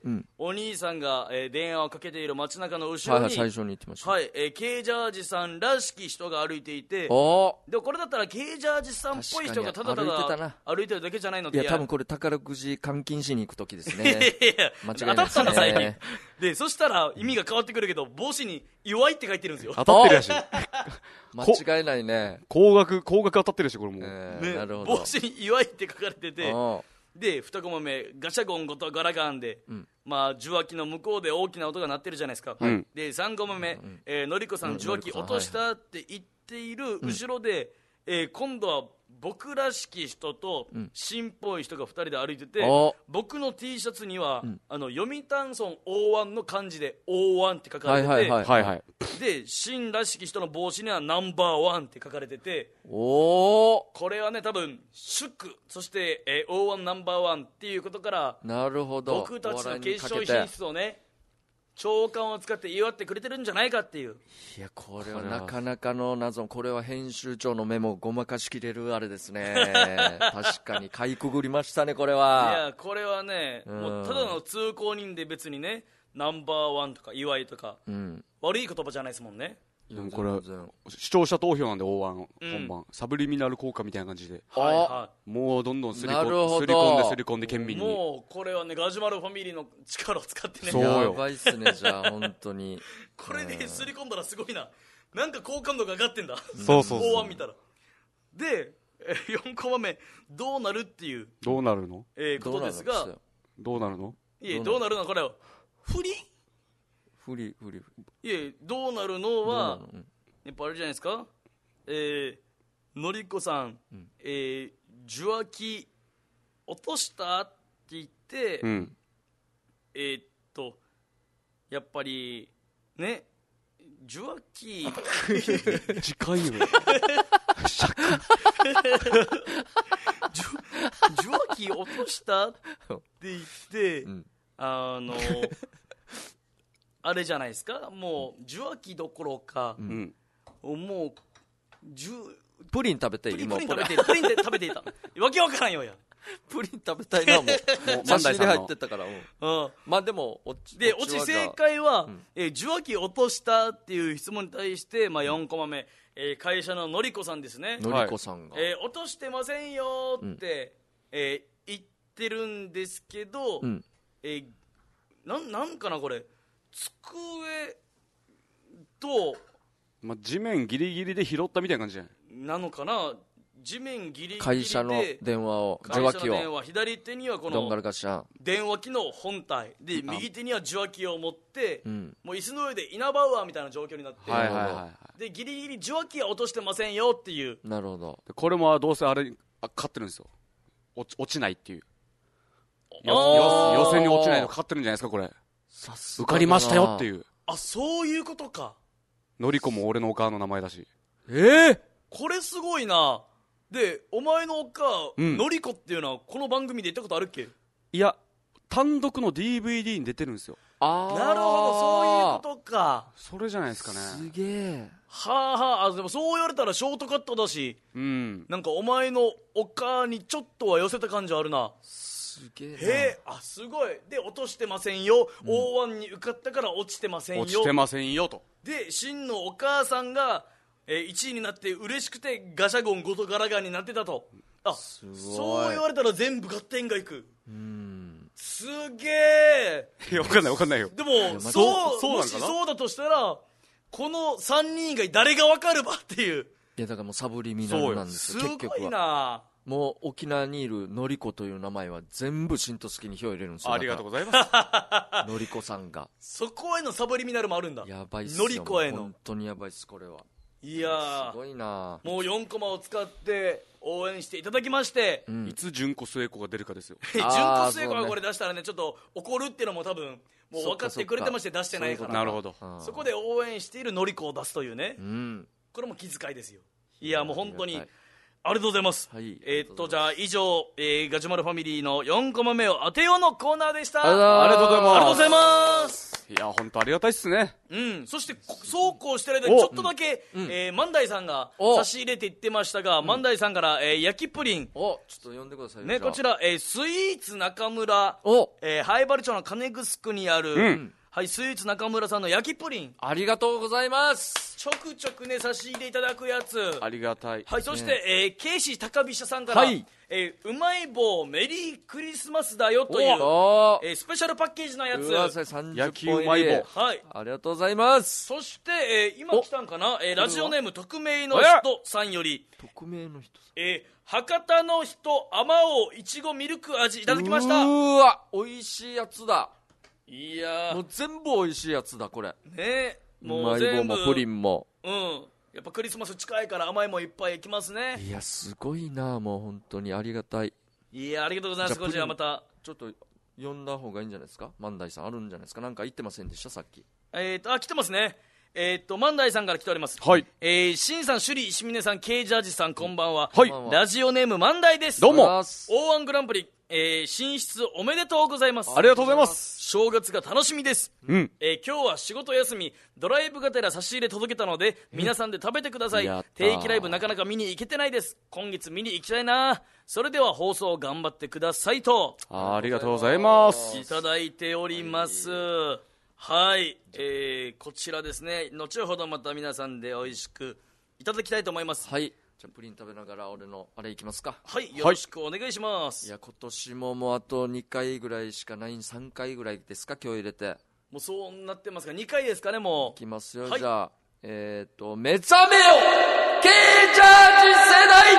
Speaker 1: お兄さんが、電話をかけている街中の後ろに、
Speaker 3: 最初に言ってました。
Speaker 1: ケイジャージさんらしき人が歩いていて、でもこれだったらケイジャージさんっぽい人がただただ歩いてるだけじゃないので。
Speaker 3: いや多分これ宝くじ換金しに行く時ですね。間違いないですね。
Speaker 1: 当たったら最近で、そしたら意味が変わってくるけど、帽子に祝いって書いてるんですよ。
Speaker 2: 当たってるやし
Speaker 3: 間違いないね。
Speaker 2: 高額当たってるしこれも、
Speaker 3: なるほど。
Speaker 1: 帽子に祝いって書かれてて、で2コマ目ガシャゴンごとガラガンで、受話器の向こうで大きな音が鳴ってるじゃないですか、で3コマ目、のりこさん受話器落としたって言っている後ろで、今度は僕らしき人と新っぽい人が2人で歩いてて、僕の T シャツには、読谷村大湾の漢字で大湾って書かれてて、で新らしき人の帽子にはナンバーワンって書かれてて、これはね多分祝、そして、大湾ナンバーワンっていうことから、
Speaker 3: なるほど、
Speaker 1: 僕たちの決勝進出をね長官を使って祝ってくれてるんじゃないかっていう。
Speaker 3: いやこれはなかなかの謎。これは編集長の目もごまかしきれるあれですね。確かにかいくぐりましたねこれは。
Speaker 1: いやこれはね、もうただの通行人で別にねナンバーワンとか祝いとか、悪い言葉じゃないですもんね。
Speaker 2: でもこれ視聴者投票なんで大腕本番、サブリミナル効果みたいな感じで、もうどんどんすり込んで県民に、
Speaker 1: もうこれはねガジュマルファミリーの力を使ってね、
Speaker 2: そうよ、
Speaker 3: やばいっすね。じゃあ本当に
Speaker 1: これですり込んだらすごいな、なんか好感度が上がってんだ、
Speaker 2: そうそう
Speaker 1: 大腕見たら。で4コマ目どうなるっていう、
Speaker 2: どうなるの
Speaker 1: ことですが、
Speaker 2: どうなるの、
Speaker 1: いえどうなるのこれは振り、いえどうなるのはやっぱあれじゃないですか、のりこさん、受話器落としたって言って、やっぱりね受話器
Speaker 2: 時間よ
Speaker 1: 受話器落としたって言って、あれじゃないですか、もう受話器どころか、もう
Speaker 3: プリン食べていい、
Speaker 1: プリン食べていたわけわからんよや、
Speaker 3: プリン食べたいな、もう差し入れ入ってたから、まあでも
Speaker 1: オチ正解は、受話器落としたっていう質問に対して、4コマ目、会社ののりこさんですね、
Speaker 3: のりこさんが、
Speaker 1: 落としてませんよって、言ってるんですけど、なんかなこれ机と、
Speaker 2: 地面ギリギリで拾ったみたいな感じじゃない
Speaker 1: なのかな、地面ギリギリで
Speaker 3: 会社の電話を、受話器を、
Speaker 1: 左手にはこの電話機の本体で、右手には受話器を持って、もう椅子の上でイナバウアーみたいな状況になって、でギリギリ受話器は落としてませんよっていう。
Speaker 3: なるほど。
Speaker 2: これもどうせあれ勝ってるんですよ、落ちないっていう、予選に落ちないの勝ってるんじゃないですか、これ受かりましたよっていう。
Speaker 1: そういうことか。
Speaker 2: のりこも俺のお母の名前だし。
Speaker 1: これすごいな。でお前のお母、のりこっていうのはこの番組で言ったことあるっけ？
Speaker 2: いや単独の DVD に出てるんですよ。
Speaker 1: なるほど、そういうことか。
Speaker 2: それじゃないですかね。
Speaker 3: すげえ。
Speaker 1: でもそう言われたらショートカットだし、なんかお前のお母にちょっとは寄せた感じあるな。
Speaker 3: すげえな。
Speaker 1: すごい。で落としてませんよ、O1 に受かったから落ちてませんよ、
Speaker 2: 落ちてませんよと。
Speaker 1: で真のお母さんが、1位になって嬉しくてガシャゴンゴトガラガンになってたと。そう言われたら全部合点がいく。すげえ。
Speaker 2: いや分かんないよ。
Speaker 1: でももしそうだとしたらこの3人以外誰が分かるばっていう。
Speaker 3: いやだからもうサブリミナルなんですよ。
Speaker 1: すごいな。
Speaker 3: もう沖縄にいるのりこという名前は全部新都月に票入れるんですよ。
Speaker 2: ありがとうございます。
Speaker 3: のりこさんが
Speaker 1: そこへのサブリミナルもあるんだ。
Speaker 3: やばいっすよ。
Speaker 1: のりこへの
Speaker 3: 本当にやばいっすこれは。
Speaker 1: いや
Speaker 3: すごいな。
Speaker 1: もう4コマを使って応援していただきまして、
Speaker 2: いつ純子末子が出るかですよ。
Speaker 1: 純子末子がこれ出したらねちょっと怒るっていうのも多分もう分かってくれてまして出してないから。
Speaker 2: なるほど。
Speaker 1: そこで応援しているのりこを出すというね、これも気遣いですよ。いやもう本当にありがとうございます。じゃあ以上、ガジュマルファミリーの4コマ目を当てようのコーナーでした。
Speaker 2: ありがとうございます。
Speaker 1: ありがとうございます。
Speaker 2: いや本当ありがたいっすね。
Speaker 1: そしてそうこうしてる間にちょっとだけ、万代さんが差し入れて言ってましたが、万代さんから焼きプリン、
Speaker 3: ちょっと読んでください
Speaker 1: ね、こちら、スイーツ中村、灰原町の金城にある、スイーツ中村さんの焼きプリン、
Speaker 3: ありがとうございます。
Speaker 1: ちょくちょくね差し入れいただくやつ、
Speaker 2: ありがたい。
Speaker 1: そして、ケイシー高飛車さんから、うまい棒メリークリスマスだよという、スペシャルパッケージのやつ、
Speaker 3: 焼きうまい棒、ありがとうございます。
Speaker 1: そして、今来たんかな、ラジオネーム匿名の人さんより、
Speaker 3: 匿名の人さん、
Speaker 1: 博多の人あまおういちごミルク味いただきました。
Speaker 3: うわ美味しいやつだ。
Speaker 1: いや
Speaker 3: もう全部美味しいやつだこれ
Speaker 1: ね。
Speaker 3: もう全部うまい棒もプリンも、
Speaker 1: やっぱクリスマス近いから甘いもんいっぱいいきますね。
Speaker 3: いやすごいな、もう本当にありがたい。
Speaker 1: いやありがとうございます。こちらまた
Speaker 3: ちょっと呼んだ方がいいんじゃないですか。万代さんあるんじゃないですか。なんか言ってませんでしたさっき。
Speaker 1: 来てますね。万代さんから来ております。シンさん、シュリー、シミネさん、ケイジャージさん、こんばんは。ラジオネーム万代です。
Speaker 2: どうも。
Speaker 1: O1グランプリ、進出おめでとうございます。
Speaker 2: ありがとうございます。
Speaker 1: 正月が楽しみです。今日は仕事休み、ドライブがてら差し入れ届けたので、皆さんで食べてください。定期ライブなかなか見に行けてないです。今月見に行きたいな。それでは放送頑張ってくださいと、
Speaker 2: ありがとうございます。
Speaker 1: いただいております。 はい、こちらですね、後ほどまた皆さんで美味しくいただきたいと思います。
Speaker 3: はい、じゃあプリン食べながら俺のあれいきますか。
Speaker 1: はい、よろしくお願いします。
Speaker 3: いや今年ももうあと2回ぐらいしかない、3回ぐらいですか今日入れて。
Speaker 1: もうそうなってますか、2回ですかね。もう
Speaker 3: いきますよ、
Speaker 1: はい、
Speaker 3: じゃあ目覚めよ K ジャージ世代、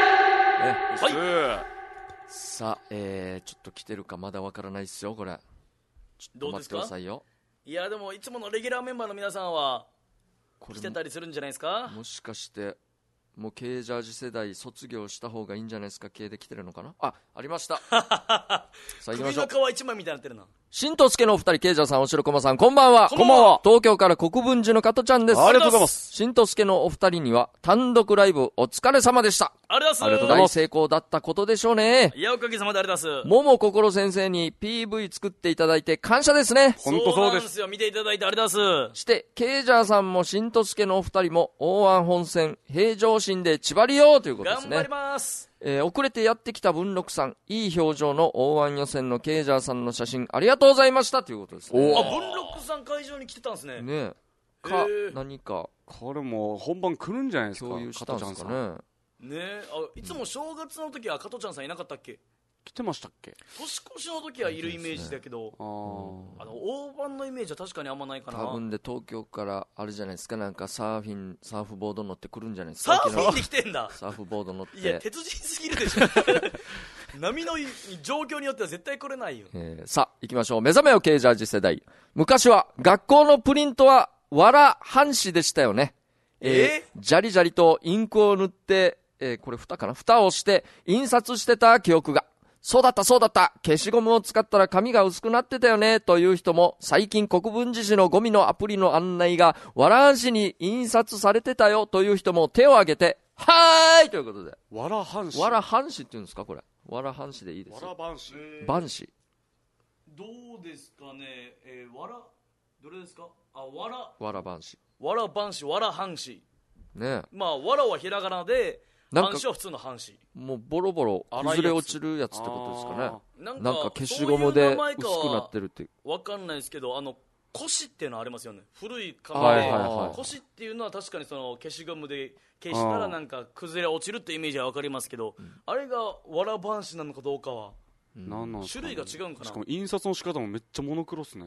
Speaker 1: はい、
Speaker 3: さあ、ちょっと来てるかまだわからないですよこれ。ちょっと待ってくださいよ。
Speaker 1: いやでもいつものレギュラーメンバーの皆さんは来てたりするんじゃないですか。
Speaker 3: もしかしてもう K ジャージ世代卒業した方がいいんじゃないですか。 K で来てるのかな。ありましたさあ行きましょう。
Speaker 1: 首の皮一枚みたいになってるな。
Speaker 3: 新藤助のお二人、K ジャーさん、おしろこまさん、こんばんは。
Speaker 1: こんばんは。
Speaker 3: 東京から国分寺の加トちゃんです。
Speaker 2: ありがとうございます。
Speaker 3: 新藤助のお二人には単独ライブお疲れ様でした。
Speaker 1: ありがとうございます。
Speaker 3: 大成功だったことでしょうね。
Speaker 1: いやおかげさまでありがとうございます。
Speaker 3: 桃心先生に PV 作っていただいて感謝ですね。
Speaker 2: 本当そうです。
Speaker 1: そうなんですよ、見ていただいてありがとうございます。
Speaker 3: して K ジャーさんも新藤助のお二人も大安本線平常心で千葉りようということですね。
Speaker 1: 頑張ります。
Speaker 3: 遅れてやってきた文禄さん、いい表情の大安予選のケイジャーさんの写真ありがとうございましたということですね。
Speaker 1: あ、文禄さん会場に来てたんですね。
Speaker 3: ねえ何か
Speaker 2: これもう本番来るんじゃないですか。
Speaker 3: 共有したんですかね。
Speaker 1: ねえ、いつも正月の時は加トちゃんさんいなかったっけ。
Speaker 2: 来てましたっけ。
Speaker 1: 年越しの時はいるイメージだけど、大盤のイメージは確かにあんまないかな。
Speaker 3: 多分で東京からあれじゃないですか、なんかサーフボード乗ってくるんじゃないですか。
Speaker 1: サーフィンで来てんだ。
Speaker 3: サーフボード乗って。
Speaker 1: いや鉄人すぎるでしょ波の状況によっては絶対来れないよ。
Speaker 3: さあ行きましょう。目覚めよ K ジャージ世代。昔は学校のプリントはわら半紙でしたよね。ジャリジャリとインクを塗って、これ蓋かな、蓋をして印刷してた記憶が。そうだったそうだった、消しゴムを使ったら紙が薄くなってたよねという人も、最近国分寺市のゴミのアプリの案内がわら半紙に印刷されてたよという人も手を挙げてはーいということで。
Speaker 2: わら半紙、
Speaker 3: わら半紙っていうんですかこれ。わら半紙でいいですよ。
Speaker 2: わら半紙、
Speaker 3: 半紙
Speaker 1: どうですかね。わらどれですか。わら
Speaker 3: 半紙、
Speaker 1: わら半紙、わら半紙
Speaker 3: ね。
Speaker 1: まあわらはひらがなで、半紙は普通の半紙。
Speaker 3: もうボロボロ崩れ落ちるやつってことですかね。なんか消しゴムで薄くなってるって
Speaker 1: わかんないですけど、腰っていうのありますよね。古い紙で、腰っていうのは確かにその消しゴムで消したらなんか崩れ落ちるってイメージはわかりますけど、あれがわら半紙なのかどうかは、種類が違うんかな。
Speaker 2: しかも印刷の仕方もめっちゃモノクロっすね。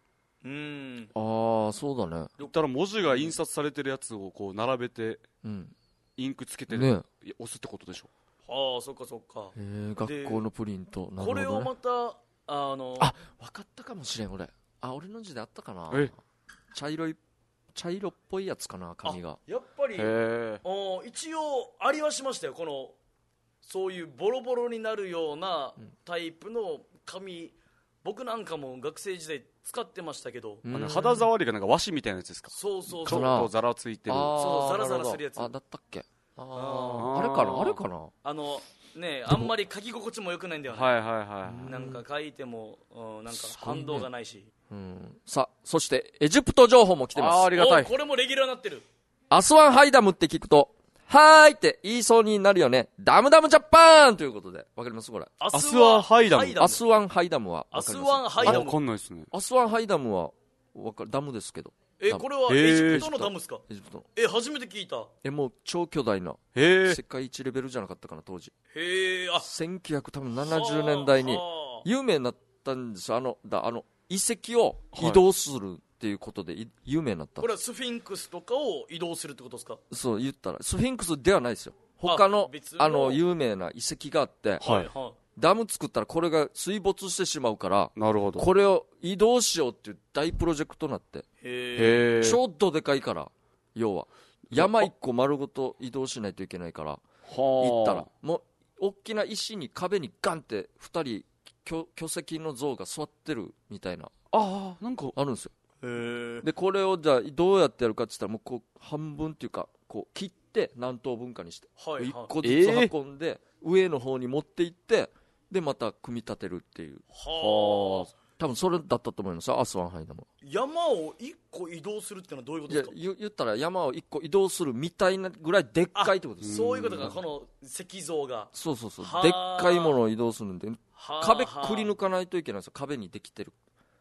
Speaker 3: そうだね。
Speaker 2: 言ったら文字が印刷されてるやつをこう並べて、インクつけて、押すってことでしょ。
Speaker 1: そっかそっか。
Speaker 3: 学校のプリント、
Speaker 1: これをまた
Speaker 3: 分かったかもしれん俺。俺の字であったかな。茶色っぽいやつかな、紙が。
Speaker 1: やっぱり一応ありはしましたよ。このそういうボロボロになるようなタイプの紙、僕なんかも学生時代使ってましたけど、
Speaker 2: 肌触りがなんか和紙みたいなやつですか。
Speaker 1: そうちょっ
Speaker 2: とザラついてる。
Speaker 1: そうザラザラするやつ。
Speaker 3: だったっけ。あれかな。
Speaker 1: あんまり書き心地も良くないんだよね。なんか書いてもなんか反動がないし。さあそしてエジプト情報も来てます。
Speaker 2: ありがたい。
Speaker 1: これもレギュラーになってる。
Speaker 3: アスワンハイダムって聞くとはーいって言いそうになるよね。ダムダムジャパンということで、わかりますこれ。
Speaker 2: アスワンハイダム。
Speaker 3: アスワンハイダムは
Speaker 1: アスワンハイダム。
Speaker 2: わかんないですね。
Speaker 3: アスワンハイダムはダムですけど。
Speaker 1: これはエジプトのダムですか。
Speaker 3: エジプトの。
Speaker 1: 初めて聞いた。
Speaker 3: もう超巨大な世界一レベルじゃなかったかな当時。1970年代に有名になったんですよ。遺跡を移動するっていうことで有名になった。
Speaker 1: これはスフィンクスとかを移動するってことですか。
Speaker 3: そう言ったらスフィンクスではないですよ。他の有名な遺跡があって、ダム作ったらこれが水没してしまうから、
Speaker 2: なるほど、
Speaker 3: これを移動しようっていう大プロジェクトになって、ちょっとでかいから、要は山一個丸ごと移動しないといけないから、行ったらもう大きな石に壁にガンって2人巨石の像が座ってるみたいな、
Speaker 2: なんか
Speaker 3: あるんですよ。でこれをじゃあどうやってやるかって言ったら、もうこう半分っていうかこう切って何等分かにして、1個ずつ運んで上の方に持っていって、でまた組み立てるっていう。多分それだったと思いますよ、アスワンハイダム。
Speaker 1: 山を1個移動するってのはどういうことですか。
Speaker 3: 言ったら山を1個移動するみたいなぐらいでっかいってことです。
Speaker 1: そういうことか。この石像が
Speaker 3: そうでっかいものを移動するんで、壁くり抜かないといけないんですよ。壁にできてる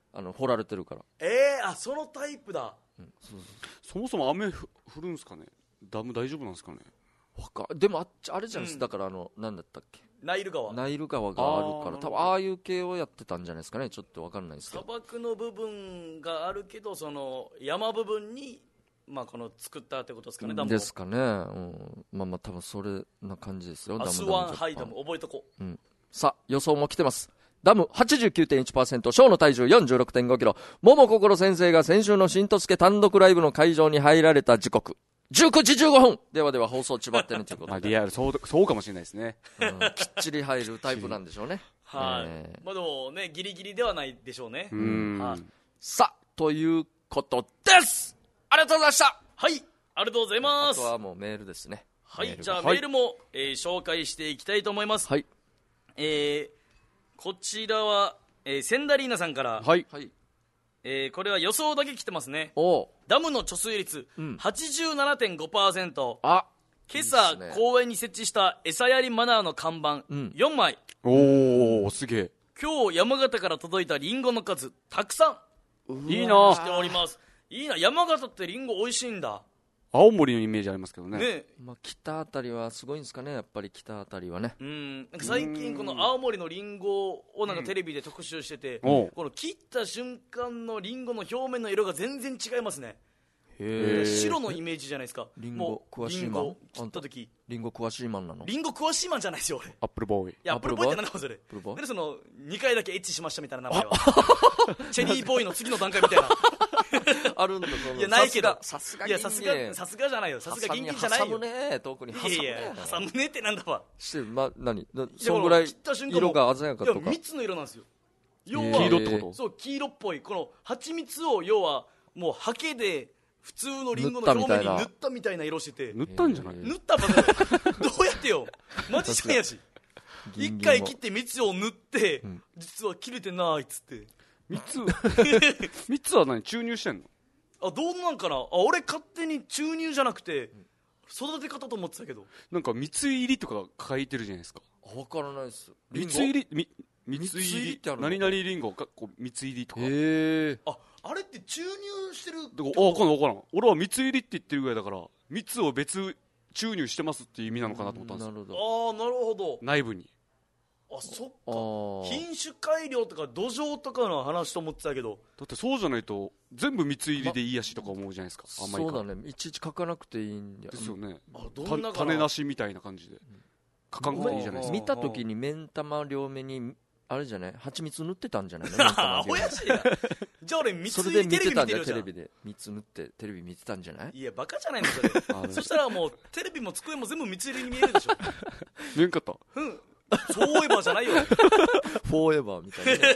Speaker 3: 掘られてるから。
Speaker 1: そのタイプだ。
Speaker 2: そもそも雨降るんですかね。ダム大丈夫なんですかね。
Speaker 3: でもあれじゃないですか、だからなんだったっけ、
Speaker 1: ナイル川
Speaker 3: があるから多分ああいう系をやってたんじゃないですかね。ちょっと分かんないですけど、
Speaker 1: 砂漠の部分があるけどその山部分にこの作ったってことですかね、ダム
Speaker 3: ですかね、多分それな感じですよ。
Speaker 1: アスワンハイダム覚えとこう、
Speaker 3: さあ予想も来てます。ダム 89.1%、 小の体重 46.5 キロ、桃心先生が先週の新とすけ単独ライブの会場に入られた時刻19時15分。ではでは放送ちばってねということで
Speaker 2: リアルそうかもしれないですね、
Speaker 3: きっちり入るタイプなんでしょうね。
Speaker 1: はい、でもねギリギリではないでしょうね。
Speaker 3: さあということです。ありがとうございました。
Speaker 1: はい、ありがとうございます。
Speaker 3: あとはもうメールですね。
Speaker 1: はい、じゃあメールも、紹介していきたいと思います。
Speaker 3: はい、
Speaker 1: こちらは、センダリーナさんから、
Speaker 3: はい、
Speaker 1: これは予想だけ来てますね。ダムの貯水率、87.5%。今朝いい、公園に設置した餌やりマナーの看板、4枚。
Speaker 2: すげえ。
Speaker 1: 今日山形から届いたリンゴの数たくさん
Speaker 2: いいな
Speaker 1: しております。いいな、山形ってリンゴ美味しいんだ。
Speaker 2: 青森のイメージありますけどね。
Speaker 3: 北あたりはすごいんですかね、やっぱり北あたりはね。
Speaker 1: なんか最近この青森のリンゴをなんかテレビで特集してて、この切った瞬間のリンゴの表面の色が全然違いますね。白のイメージじゃないですか。
Speaker 3: リンゴ詳しいマン。
Speaker 1: 切った時
Speaker 3: リンゴ詳しいマンなの。
Speaker 1: リンゴ詳しいマンじゃないですよ俺。
Speaker 2: アップルボーイ。
Speaker 1: いやアップルボーイってなんだそれ。でその2回だけエッチしましたみたいな名前はチェリーボーイの次の段階みたいな
Speaker 3: あるんだ。
Speaker 1: いやないけど、
Speaker 3: さすが
Speaker 1: じゃないよ。さすがギンギンじゃないよ。
Speaker 3: 挟むね、遠くに挟むね。
Speaker 1: いや挟むねってなんだわ。
Speaker 3: して何そんぐらい色が鮮やかとか。
Speaker 1: いや蜜の色なんですよ。要は
Speaker 2: 黄色ってこと。
Speaker 1: そう黄色っぽいこの蜂蜜を要はもうハケで普通のリンゴの表面に塗ったみたいな色してて。
Speaker 2: 塗ったんじゃない？
Speaker 1: 塗ったばかり。どうやってよ。マジシャンやし。一回切って蜜を塗って実は切れてないっつって。
Speaker 2: 蜜は何注入してんの？
Speaker 1: どうなんかな。俺勝手に注入じゃなくて育て方と思ってたけど、
Speaker 2: なんか蜜入りとか書いてるじゃないですか。
Speaker 3: 分からないです。
Speaker 2: 蜜入りってあるの？何々リンゴか蜜入りとか。
Speaker 1: あれって注入してるって
Speaker 2: 分からん。俺は蜜入りって言ってるぐらいだから蜜を別注入してますっていう意味なのかなと思ったんですよ。
Speaker 1: なるほど。
Speaker 2: 内部に。
Speaker 1: そっか。品種改良とか土壌とかの話と思ってたけど、
Speaker 2: だってそうじゃないと全部蜜入りでいいやしとか思うじゃないですか。あんまり
Speaker 3: そうだね、いちいち書かなくていいん
Speaker 2: ですよね。
Speaker 1: 種
Speaker 2: なしみたいな感じで書かなくていいじゃないですか。
Speaker 3: 見た時に目ん玉両目にあれじゃない、蜂蜜塗ってたんじゃないの。
Speaker 1: アホやしや。じゃあ俺蜜入りテレビ見てるじゃん。
Speaker 3: テレビで蜜塗ってテレビ見てたんじゃない。
Speaker 1: いやバカじゃないのそれ。そしたらもうテレビも机も全部蜜入りに見えるでしょ。
Speaker 2: 見えんかった。
Speaker 1: フォーエバーじゃないよ。
Speaker 3: フォーエバーみたいな、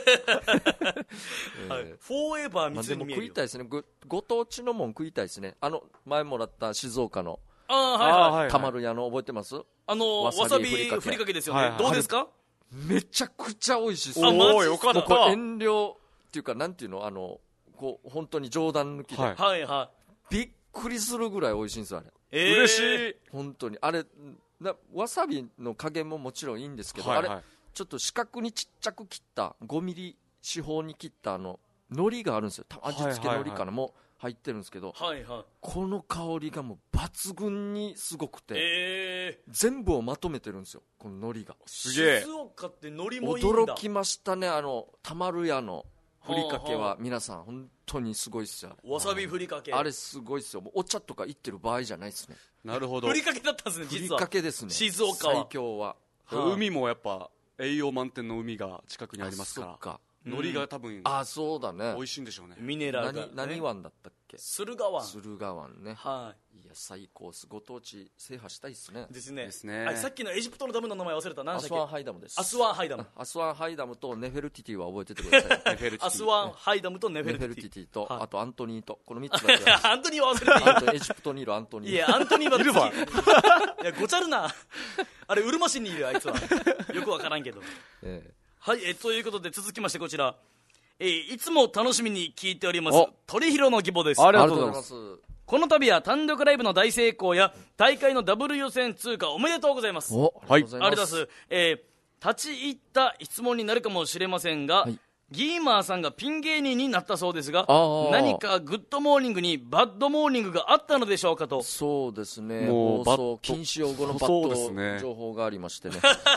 Speaker 1: フォーエバー蜜に見えるよ。
Speaker 3: でも食いたいですね。ご当地のもん食いたいですね。前もらった静岡のたまる屋の覚えてます？わ
Speaker 1: さびふりかけですよね。どうですか？
Speaker 3: めちゃくちゃ美味しいです。
Speaker 1: おーよかった。
Speaker 3: 遠慮っていうかなんていうの、本当に冗談抜きで、びっくりするぐらい美味しいんですよあれ。
Speaker 2: 嬉しい。
Speaker 3: 本当にあれわさびの加減ももちろんいいんですけど、あれちょっと四角にちっちゃく切った5ミリ四方に切った海苔があるんですよ。味付け海苔かな、も入ってるんですけど、この香りがもう抜群にすごくて、全部をまとめてるんですよこの海苔が。
Speaker 2: すげえ。
Speaker 1: 静岡って海苔もいいんだ。
Speaker 3: 驚きましたね。たまる屋のふりかけは皆さん本当にすごいっすよ。
Speaker 1: わさびふりかけ
Speaker 3: あれすごいっすよ。もうお茶とか行ってる場合じゃないっすね。
Speaker 2: なるほど。
Speaker 1: ふりかけだったんですね。実は
Speaker 3: ふりかけですね。
Speaker 1: 静岡は
Speaker 3: 最強は、
Speaker 2: 海もやっぱ栄養満点の海が近くにありますから海苔が多分
Speaker 3: そうだね、
Speaker 2: 美味しいんでしょうね。
Speaker 1: ミネラルが、
Speaker 3: 何湾だったっけ？
Speaker 1: 駿河湾。
Speaker 3: 駿河湾ね。いや最高っす。ご当地制覇したいっすね。
Speaker 1: ですね。さっきのエジプトのダムの名前忘れた。何でしたっけ？
Speaker 3: アスワンハイダムです。
Speaker 1: アスワンハイダム。
Speaker 3: アスワンハイダムとネフェルティティは覚えててください。
Speaker 1: アスワンハイダムとネフェルティティ
Speaker 3: と、あとアントニーと、この3つだけ。
Speaker 1: アントニーは忘れていい。
Speaker 3: エジプトにいるアントニー。
Speaker 1: いやアントニーはい
Speaker 2: るわ。
Speaker 1: いやごちゃるな。あれウルマ市にいるあいつは。よくわからんけど。はい、ということで続きましてこちら、いつも楽しみに聞いております鳥広の義母です。
Speaker 2: ありがとうございます。
Speaker 1: この度は単独ライブの大成功や大会のダブル予選通過おめでとうございます。
Speaker 3: ありがとうございます。
Speaker 1: 立ち入った質問になるかもしれませんが、 ギーマーさんがピン芸人になったそうですが、何かグッドモーニングにバッドモーニングがあったのでしょうかと。
Speaker 3: そうですね、
Speaker 2: もう
Speaker 3: 放送禁止用語のバッド情報がありましてね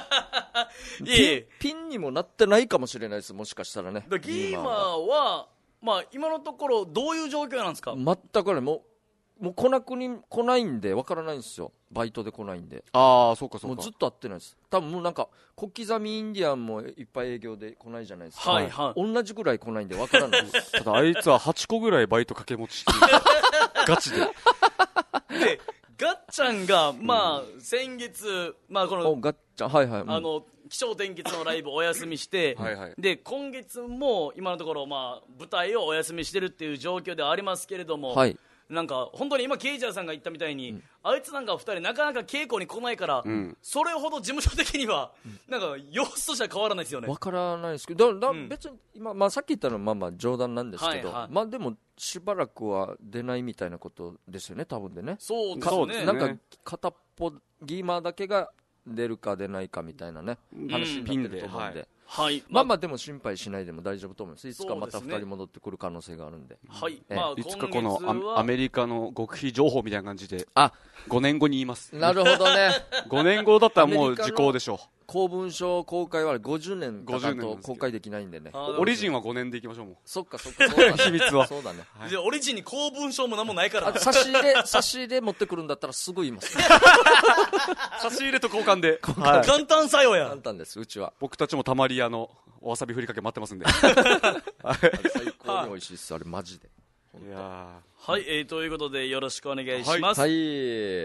Speaker 3: ピンにもなってないかもしれないです、もしかしたらね。
Speaker 1: ギーマーは、まあ、今のところどういう状況なんですか？
Speaker 3: 全くね、もう来ないんでわからないんですよ、バイトで来ないんで。
Speaker 2: ああ、そうかそうか。
Speaker 3: もうずっと会ってないです。多分もうなんか小刻みインディアンもいっぱい営業で来ないじゃないですか。
Speaker 1: はいはい。
Speaker 3: 同じぐらい来ないんでわからないです。
Speaker 2: ただあいつは8個ぐらいバイト掛け持ちしてるガチで。
Speaker 1: でガッちゃんが、まあ先月、まあこの
Speaker 3: ガッちゃん、はいはい、
Speaker 1: 気象転結のライブお休みして
Speaker 2: はい、はい、
Speaker 1: で今月も今のところ、まあ、舞台をお休みしてるっていう状況ではありますけれども、
Speaker 3: はい、
Speaker 1: なんか本当に今ケイジャーさんが言ったみたいに、あいつなんか2人なかなか稽古に来ないから、それほど事務所的にはなんか様子としては変わらないですよね。
Speaker 3: わからないですけど、別に今、まあ、さっき言ったのはまあ冗談なんですけど、まあでもしばらくは出ないみたいなことですよね、多分でね。
Speaker 1: そうですね。
Speaker 3: なんか片っぽギーマーだけが出るか出ないかみたいなね、話になってると思うんで、はい、まあでも心配しないでも大丈夫と思います。いつかまた2人戻ってくる可能性があるんで、
Speaker 1: はい、
Speaker 2: いつかこのアメリカの極秘情報みたいな感じで5年後に言います。
Speaker 3: なるほどね
Speaker 2: 5年後だったらもう時効でしょう。
Speaker 3: 公文書公開は50年かかと公開できないんでね。
Speaker 2: オリジンは5年でいきましょう。もう
Speaker 3: そっかそっか、そうだね、
Speaker 2: 秘密は
Speaker 3: そうだね、
Speaker 1: はい、オリジンに公文書も何もないから
Speaker 3: 差し入れ持ってくるんだったらすぐ言います
Speaker 2: 差し入れと交換で、
Speaker 1: はい、簡単作用や。
Speaker 3: 簡単です。うちは
Speaker 2: 僕たちもたまりおわさびふりかけ待ってますんで
Speaker 3: 最高に美味しいっす、あれマジで。
Speaker 2: いや
Speaker 1: はい、ということでよろしくお願いします。はい、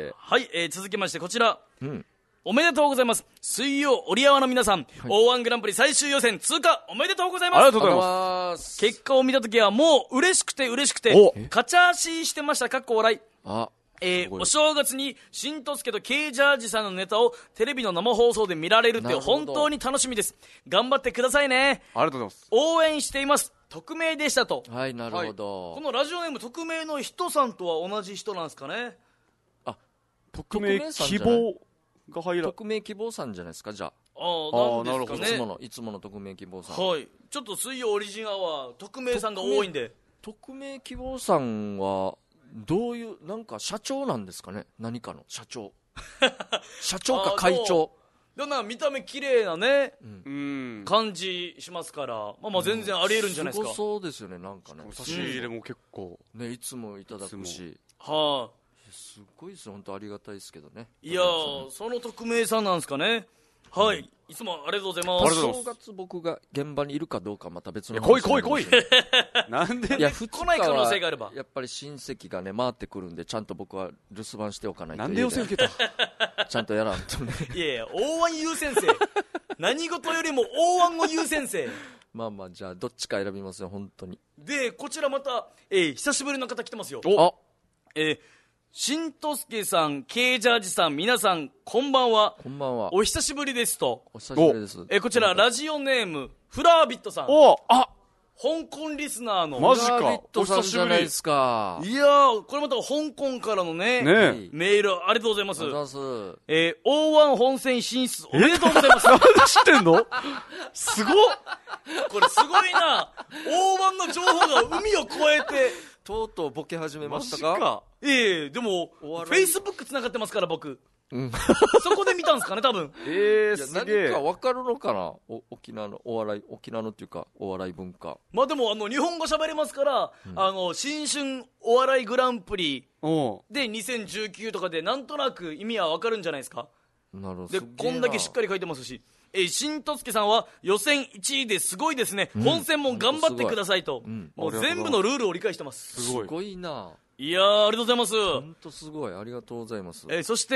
Speaker 1: はい、続きましてこちら、おめでとうございます。水曜折り合わの皆さん、O1 グランプリ最終予選通過おめでとうございます。
Speaker 2: ありがとうございます。
Speaker 1: 結果を見たときはもう嬉しくてカチャーシーしてました。かっこ笑い。お正月にしんとすけとケイジャージさんのネタをテレビの生放送で見られるって本当に楽しみです。頑張ってくださいね。
Speaker 2: ありがとうございます。
Speaker 1: 応援しています。匿名でしたと。
Speaker 3: はい、なるほど、
Speaker 1: このラジオネーム匿名の人さんとは同じ人なんですかね。
Speaker 2: 匿名希望が入ら
Speaker 3: 匿名希望さんじゃないですか。じゃ
Speaker 1: あ、なんですかね。
Speaker 3: いつもの匿名希望さん。
Speaker 1: はい、ちょっと水曜オリジンアワー匿名さんが多いんで。
Speaker 3: 匿名希望さんはどういう、なんか社長なんですかね。何かの社長社長か会長。
Speaker 1: だから見た目綺麗なね、感じしますから、まあ全然ありえるんじゃないですか。
Speaker 3: すごそうですよね。なんかね、
Speaker 2: 差し入れも結構
Speaker 3: ね、いつもいただくし、すごいです。本当ありがたいですけどね。
Speaker 1: いやー、その匿名さんなんですかね。はい、いつもありがとうございます。
Speaker 3: 正月僕が現場にいるかどうかまた別の
Speaker 2: 話。来いなんで。
Speaker 1: いや、来ない可能性があれば
Speaker 3: やっぱり親戚がね回ってくるんで、ちゃんと僕は留守番しておかないと。
Speaker 2: なんで予選受けた
Speaker 3: ちゃんとやらんとね。
Speaker 1: いやいや、O1 優先生何事よりも O1 を優先生。
Speaker 3: まあまあ、じゃあどっちか選びますよ、本当に。
Speaker 1: でこちらまた、久しぶりの方来てますよ。しんとすけさん、ケイジャージさん、皆さんこんばんは。
Speaker 3: こんばんは。
Speaker 1: お久しぶりですと。
Speaker 3: お久しぶりです。
Speaker 1: こちらラジオネームフラービットさん。香港リスナーの
Speaker 2: マジか。
Speaker 3: フラービットさんじゃないですか。
Speaker 1: いやー、これまた香港からのねメールありがとうございます。O1 本戦進出おめでとうございます。
Speaker 2: なんで知ってんのすごっ。
Speaker 1: これすごいな。O1 の情報が海を越えて
Speaker 3: とうとうボケ始めましたか。
Speaker 1: でもフェイスブックつながってますから僕、そこで見たんですかね多分。
Speaker 3: すげえ。何か分かるのかな、沖縄のお笑い、沖縄のっていうかお笑い文化。
Speaker 1: まあでも日本語喋れますから、新春お笑いグランプリで2019とかでなんとなく意味は分かるんじゃないですか。
Speaker 3: なるほど。
Speaker 1: でこんだけしっかり書いてますし、しんとすけさんは予選1位ですごいですね、本戦も頑張ってくださいと、もう全部のルールを理解してます。
Speaker 3: すごいな。
Speaker 1: いやー、ありがとうございます。
Speaker 3: 本当すごい、ありがとうございます。
Speaker 1: そして、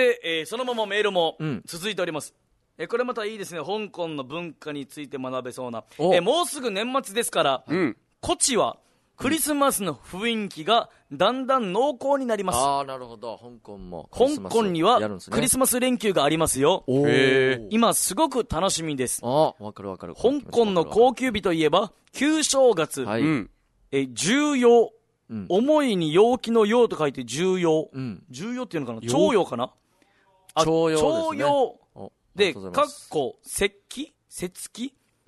Speaker 1: そのままメールも続いております。これまたいいですね。香港の文化について学べそうな。もうすぐ年末ですから、こちはクリスマスの雰囲気がだんだん濃厚になります。
Speaker 3: なるほど。香港も
Speaker 1: 香港にはクリスマス連休がありますよ。今すごく楽しみです。
Speaker 3: わかるわかる。
Speaker 1: 香港の高級日といえば旧正月、重陽、思いに陽気の陽と書いて重陽、重陽っていうのかな、徴陽かな、徴陽で、かっこ節気、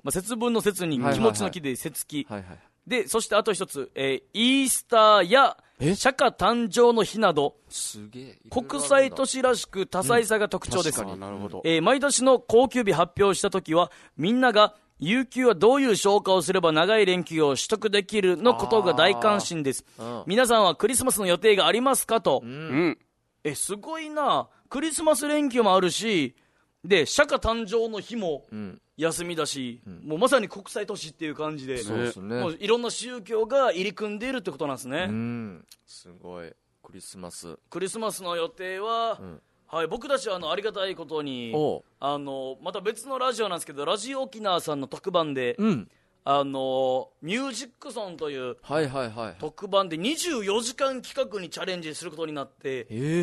Speaker 1: 節分の節に気持ちの木で節気、でそしてあと一つ、イースターや釈迦誕生の日など
Speaker 3: すげえ
Speaker 1: 国際都市らしく多彩さが特徴です、毎年の高級日発表した時はみんなが有給はどういう消化をすれば長い連休を取得できるのことが大関心です。皆さんはクリスマスの予定がありますかと、すごいな。クリスマス連休もあるしで釈迦誕生の日も休みだし、もうまさに国際都市っていう感じで、もういろんな宗教が入り組んでいるってことなんですね。
Speaker 3: すごい。クリスマス
Speaker 1: の予定は、僕たちはありがたいことにまた別のラジオなんですけど、ラジオ沖縄さんの特番で、ミュージックソンという特番で24時間企画にチャレンジすることになって、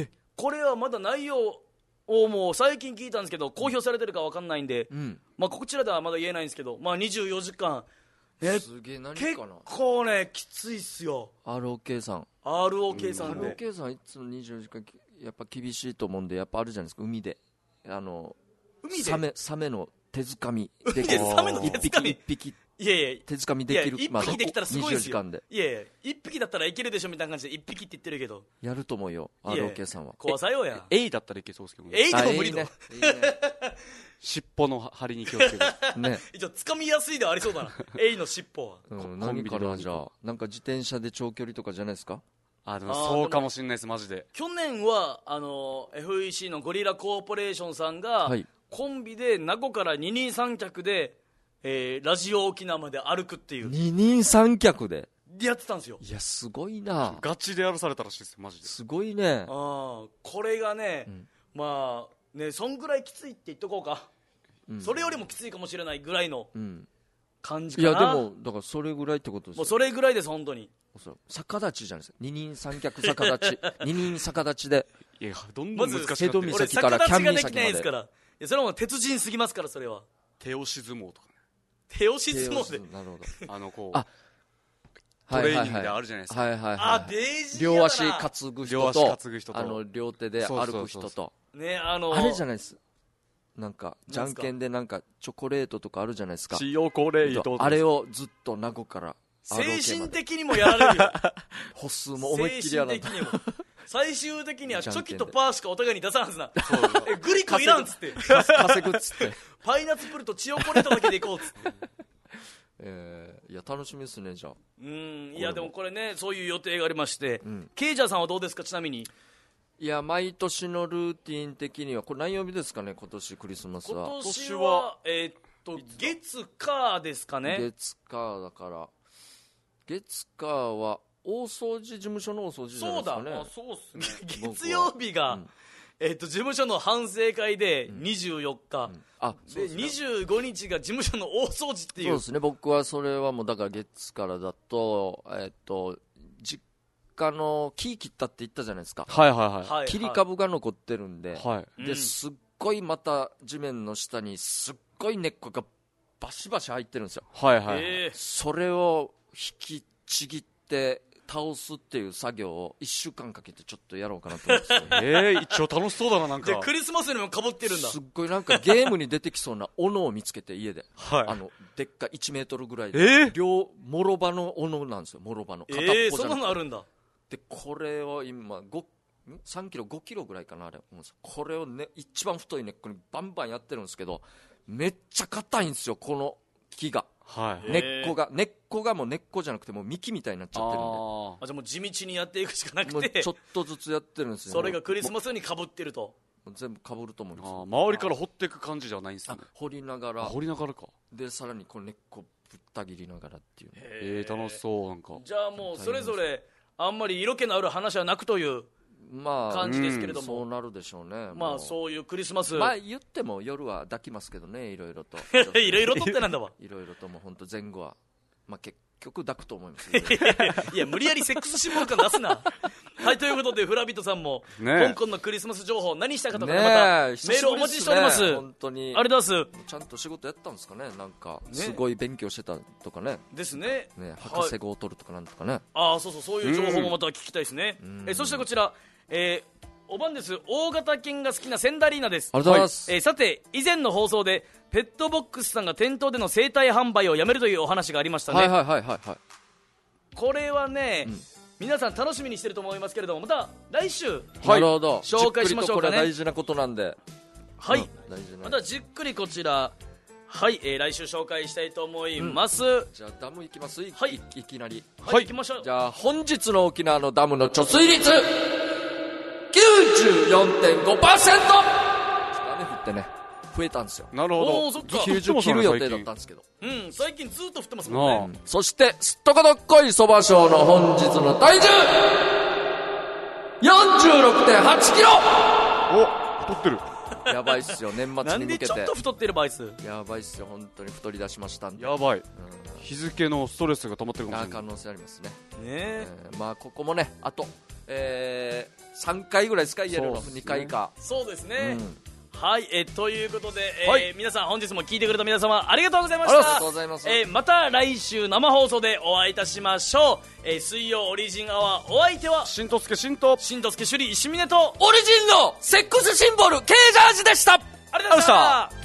Speaker 1: これはまだ内容をもう最近聞いたんですけど公表されてるか分かんないんで、こちらではまだ言えないんですけど、24時間
Speaker 3: すげえ。何
Speaker 1: 結
Speaker 3: かな
Speaker 1: 構ねきついっすよ。
Speaker 3: ROK さん
Speaker 1: ROK さんで
Speaker 3: ROK さんいつも24時間やっぱ厳しいと思うんで、やっぱあるじゃないですか、海でサメの手づかみできる一匹手づかみできる。
Speaker 1: 一匹できたらすごいですよ。
Speaker 3: 24時間で
Speaker 1: 一匹だったらいけるでしょみたいな感じで一匹って言ってるけど、
Speaker 3: やると思うよ ROK さんは。
Speaker 1: 怖さよや。
Speaker 2: エイだったらいけそうですけどね。
Speaker 1: エイでも無理だ。
Speaker 2: 尻尾の張りに気をつけて
Speaker 3: ね。
Speaker 1: 一応掴みやすいではありそうだなエイの尻尾は。
Speaker 3: 何かな。じゃあなんか自転車で長距離とかじゃないですか。
Speaker 2: でもそうかもしれないですマジで。
Speaker 1: 去年はFEC のゴリラコーポレーションさんが、コンビで名護から二人三脚で、ラジオ沖縄まで歩くっていう
Speaker 3: 二人三脚で
Speaker 1: やってたんですよ。
Speaker 3: いやすごいな。
Speaker 2: ガチでやらされたらしいですマジで。
Speaker 3: すごいね。
Speaker 1: これがね、そんぐらいきついって言っとこうか、それよりもきついかもしれないぐらいの感じかな。
Speaker 3: いやでもだからそれぐらいってことですよ。
Speaker 1: もうそれぐらいです本当に。
Speaker 3: 逆立ちじゃないですか。二人三脚逆立ち二人逆立ちで。
Speaker 2: いやどんどん難しくなってる。
Speaker 1: 俺逆立ちができないですから。いやそれはもう鉄人すぎますから。それは
Speaker 2: 手押し相撲とかね。
Speaker 1: 手押し相撲で
Speaker 3: なるほど。
Speaker 2: こうトレーニングであるじゃないですか。
Speaker 3: 両足担ぐ人と両手で歩く人と
Speaker 1: ね。
Speaker 3: あれじゃないです。なんかじゃんけんでなんかチョコレートとかあるじゃないですか。
Speaker 2: チョコレート。
Speaker 3: あれをずっと名護から
Speaker 1: 精神的にもやられるよ
Speaker 3: 歩数も思いっきりやられる。
Speaker 1: 最終的にはチョキとパーしかお互いに出さんはずな。グリコいらんっつって
Speaker 3: 稼ぐっつって
Speaker 1: パイナツプルとチョコレートだけでいこうっつって
Speaker 3: いや楽しみですね。じゃあ
Speaker 1: いやでもこれねそういう予定がありまして、ケイジャーさんはどうですか。ちなみに
Speaker 3: いや毎年のルーティン的にはこれ何曜日ですかね。今年クリスマスは
Speaker 1: 今年は月火ですかね。
Speaker 3: 月火だから月火は大掃除事務所の大掃除じゃないですかね。
Speaker 1: そうっすね月曜日が、事務所の反省会で24日、で25日が事務所の大掃除っていう。
Speaker 3: そうですね。僕はそれはもうだから月からだと実家の木切ったって言ったじゃないですか。切り株が残ってるんで、ですっごいまた地面の下にすっごい根っこがバシバシ入ってるんですよ。それを引きちぎって倒すっていう作業を1週間かけてちょっとやろうかなと思って
Speaker 2: 一応楽しそうだな。なんか
Speaker 1: クリスマスにもかぶってるんだ。
Speaker 3: すっごいなんかゲームに出てきそうな斧を見つけて家で、でっかい1メートルぐらいで、もろ刃の斧なんですよ。もろ刃の片っぽじゃなくて、
Speaker 1: そんなのあるんだ。
Speaker 3: でこれを今3キロ5キロぐらいかなあれ。これをね一番太い根っこにバンバンやってるんですけど、めっちゃ硬いんですよこの木が。根っこがもう根っこじゃなくてもう幹みたいになっちゃってるんで。
Speaker 1: じゃあもう地道にやっていくしかなくて
Speaker 3: ちょっとずつやってるんですよ。
Speaker 1: それがクリスマスにかぶってると。
Speaker 3: 全部かぶると思うんですよ。
Speaker 2: 周りから掘っていく感じじゃないんですね。
Speaker 3: 掘りながら
Speaker 2: か
Speaker 3: でさらにこう根っこぶった切りながらっていう、
Speaker 2: 楽しそう。なんか
Speaker 1: じゃあもうそれぞれあんまり色気のある話はなくという感じですけれども、
Speaker 3: そうなるでしょうね。
Speaker 1: そういうクリスマス、
Speaker 3: 言っても夜は抱きますけどね。いろいろと
Speaker 1: いろいろとってなんだわ。
Speaker 3: いろいろとも本当前後は結局抱くと思います
Speaker 1: いや無理やりセックスシンボル感出すなはい、ということでフラビットさんも、香港のクリスマス情報何したかとか、またメールをお待ちしております。
Speaker 3: 本当に
Speaker 1: ありがとうございます。
Speaker 3: ちゃんと仕事やったんですかね。なんかすごい勉強してたとかね。
Speaker 1: ですね。
Speaker 3: 博士号を取るとかなんとかね。
Speaker 1: そういう情報もまた聞きたいですね。そしてこちら、 おばんです。大型犬が好きなセンダリーナです。
Speaker 3: ありがとうございます。
Speaker 1: さて、以前の放送でペットボックスさんが店頭での生体販売をやめるというお話がありましたね。
Speaker 3: はいはいはいはい、はい、
Speaker 1: これはね、皆さん楽しみにしてると思いますけれども、また来週、
Speaker 3: なるほど、
Speaker 1: 紹介しましょうかね。
Speaker 3: これは大事なことなんで、
Speaker 1: はい、またじっくりこちら、はい、来週紹介したいと思います。
Speaker 3: じゃあダム行きます。いきなり、
Speaker 1: はい、行きましょう。
Speaker 3: じゃあ本日の沖縄のダムの貯水率 94.5%。雨降ってね、増えたんですよ。
Speaker 2: なるほど。
Speaker 3: 90切る予定だったんですけど、
Speaker 1: 最近ずっと降ってますもんね。
Speaker 3: そしてすっとこどっこいそば賞の本日の体重 46.8 キロ。
Speaker 2: お、太ってる。
Speaker 3: やばいっすよ、年末に向けて。
Speaker 1: なんでちょっと太ってる場合っす。
Speaker 3: やばいっすよ、本当に太り出しましたんで。
Speaker 2: やばい、日付のストレスが溜まってるかもしれない。
Speaker 3: 可能性ありますね。まあここもね、あと、3回ぐらいですか、言えるの。2回か。
Speaker 1: そうですね。はい、ということで、皆さん本日も聞いてくれた皆様ありがとうございました。
Speaker 3: ありがとうございます。
Speaker 1: また来週生放送でお会いいたしましょう。水曜オリジンアワー、お相手は
Speaker 2: しんとすけしんと
Speaker 1: しんとすけ首里石峰と
Speaker 3: オリジンのセックスシンボル K ジャージでした。
Speaker 1: ありがとうございました。